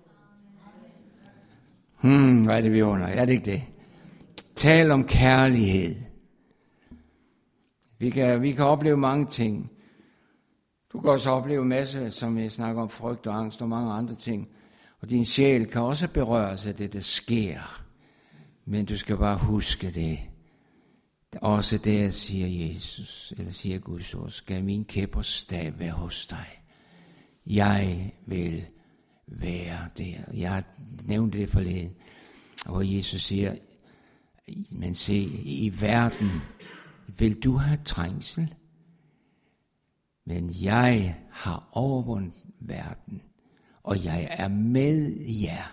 Hmm, hvad er det vi under? Er det ikke det? Tal om kærlighed. Vi kan, vi kan opleve mange ting. Du kan også opleve en masse, som jeg snakker om, frygt og angst og mange andre ting. Og din sjæl kan også berøres af det, der sker. Men du skal bare huske det. Også der siger Jesus, eller siger Guds ord, skal min kæp og stav være hos dig. Jeg vil være der. Jeg nævnte det forleden, hvor Jesus siger, men se, i verden vil du have trængsel, men jeg har overvundet verden, og jeg er med jer.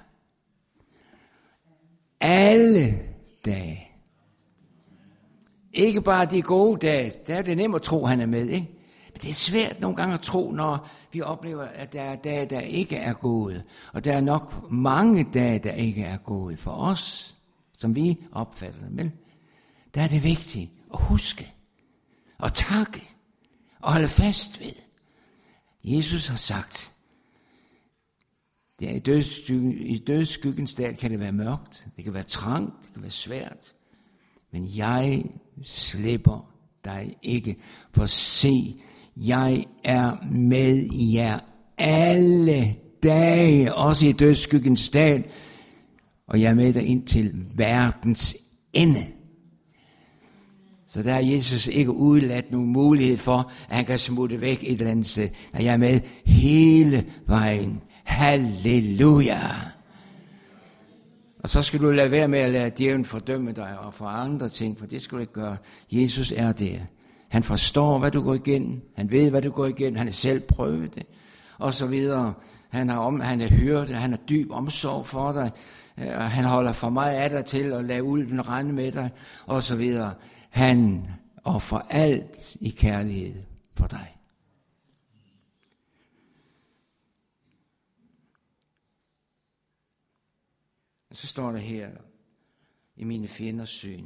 Alle dage. Ikke bare de gode dage, der er det nemt at tro, han er med, ikke? Men det er svært nogle gange at tro, når vi oplever, at der er dage, der ikke er gode. Og der er nok mange dage, der ikke er gode for os, som vi opfatter det. Men der er det vigtigt at huske, og takke, og holde fast ved. Jesus har sagt, ja, i, dødsskyggen, i dødsskyggens dal kan det være mørkt, det kan være trangt, det kan være svært. Men jeg slipper dig ikke, for se, jeg er med jer alle dage, også i dødsskyggens dal, og jeg er med dig ind til verdens ende. Så der er Jesus ikke udladt nogen mulighed for, at han kan smutte væk et eller andet sted. Jeg er med hele vejen. Halleluja! Og så skal du lade være med at lade djævlen fordømme dig og for andre ting, for det skal du ikke gøre. Jesus er der. Han forstår, hvad du går igennem. Han ved, hvad du går igennem. Han har selv prøvet det. Og så videre. Han har, om, han har hørt det. Han har dyb omsorg for dig. Og han holder for mig af dig til at lade ulven rende med dig. Og så videre. Han offer alt i kærlighed for dig. Og så står der her, i mine fjenders syn,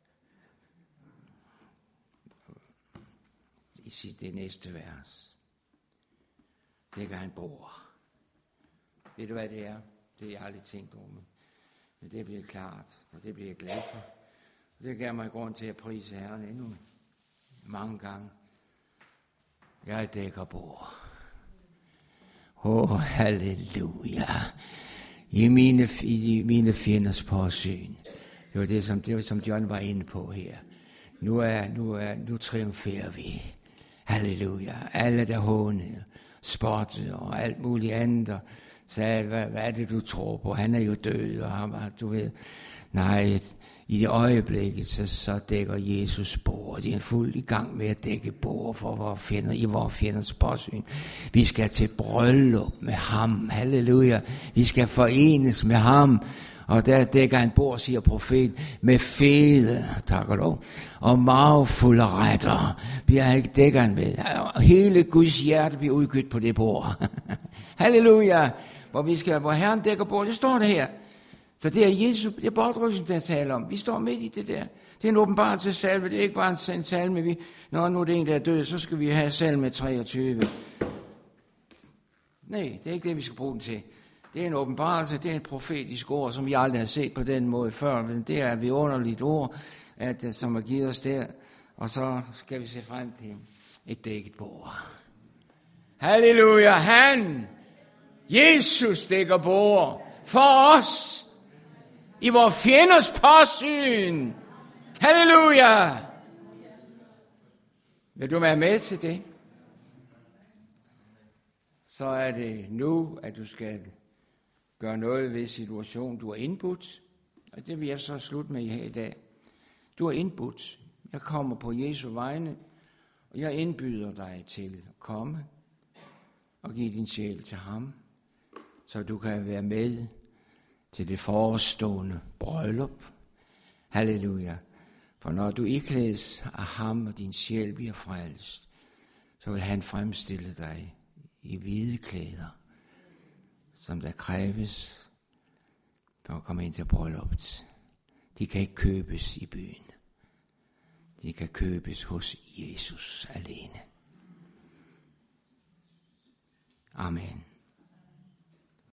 i det næste vers, dækker han bord. Ved du hvad det er? Det har jeg aldrig tænkt over, men det bliver klart, og det bliver jeg glad for. Og det gav mig grund til at prise Herren endnu mange gange. Jeg dækker bord. Åh, oh, halleluja. I mine, i mine fjenders påsyn. Det var det, som, det var, som John var inde på her. Nu, er, nu, er, nu triumferer vi. Halleluja. Alle der hånede, spottede og alt muligt andet. Og sagde, hvad, hvad er det, du tror på? Han er jo død, og ham, du ved. Nej, i det øjeblikket, så, så dækker Jesus bord. De er fuldt i gang med at dække bord for vores fjender, i vores fjenders påsyn. Vi skal til bryllup med ham. Halleluja. Vi skal forenes med ham. Og der dækker han bord, siger profet, med fede, tak og lov, og magefulde retter. Vi har ikke dækker han med. Hele Guds hjerte bliver udgydt på det bord. Halleluja. Hvor, vi skal, hvor Herren dækker bord, det står det her. Så det er Jesus, det er bortrykkelsen, der taler om. Vi står midt i det der. Det er en åbenbarelse salme. Det er ikke bare en salme. Vi, når nu er det en, der er død, så skal vi have salme treogtyve. Nej, det er ikke det, vi skal bruge den til. Det er en åbenbarelse, det er en profetisk ord, som vi aldrig har set på den måde før. Men det er et vidunderligt ord, at, som er givet os der. Og så skal vi se frem til et dækket bord. Halleluja, han, Jesus dækker bord for os. I vores fjenders påsyn. Halleluja. Vil du være med til det? Så er det nu, at du skal gøre noget ved situationen, du har indbudt. Og det vil jeg så slutte med her i dag. Du har indbudt. Jeg kommer på Jesu vegne, og jeg indbyder dig til at komme og give din sjæl til ham, så du kan være med til det forestående bryllup. Halleluja. For når du iklædes af ham, og din sjæl bliver frelst, så vil han fremstille dig i hvide klæder, som der kræves for at komme ind til brylluppet. De kan ikke købes i byen. De kan købes hos Jesus alene. Amen.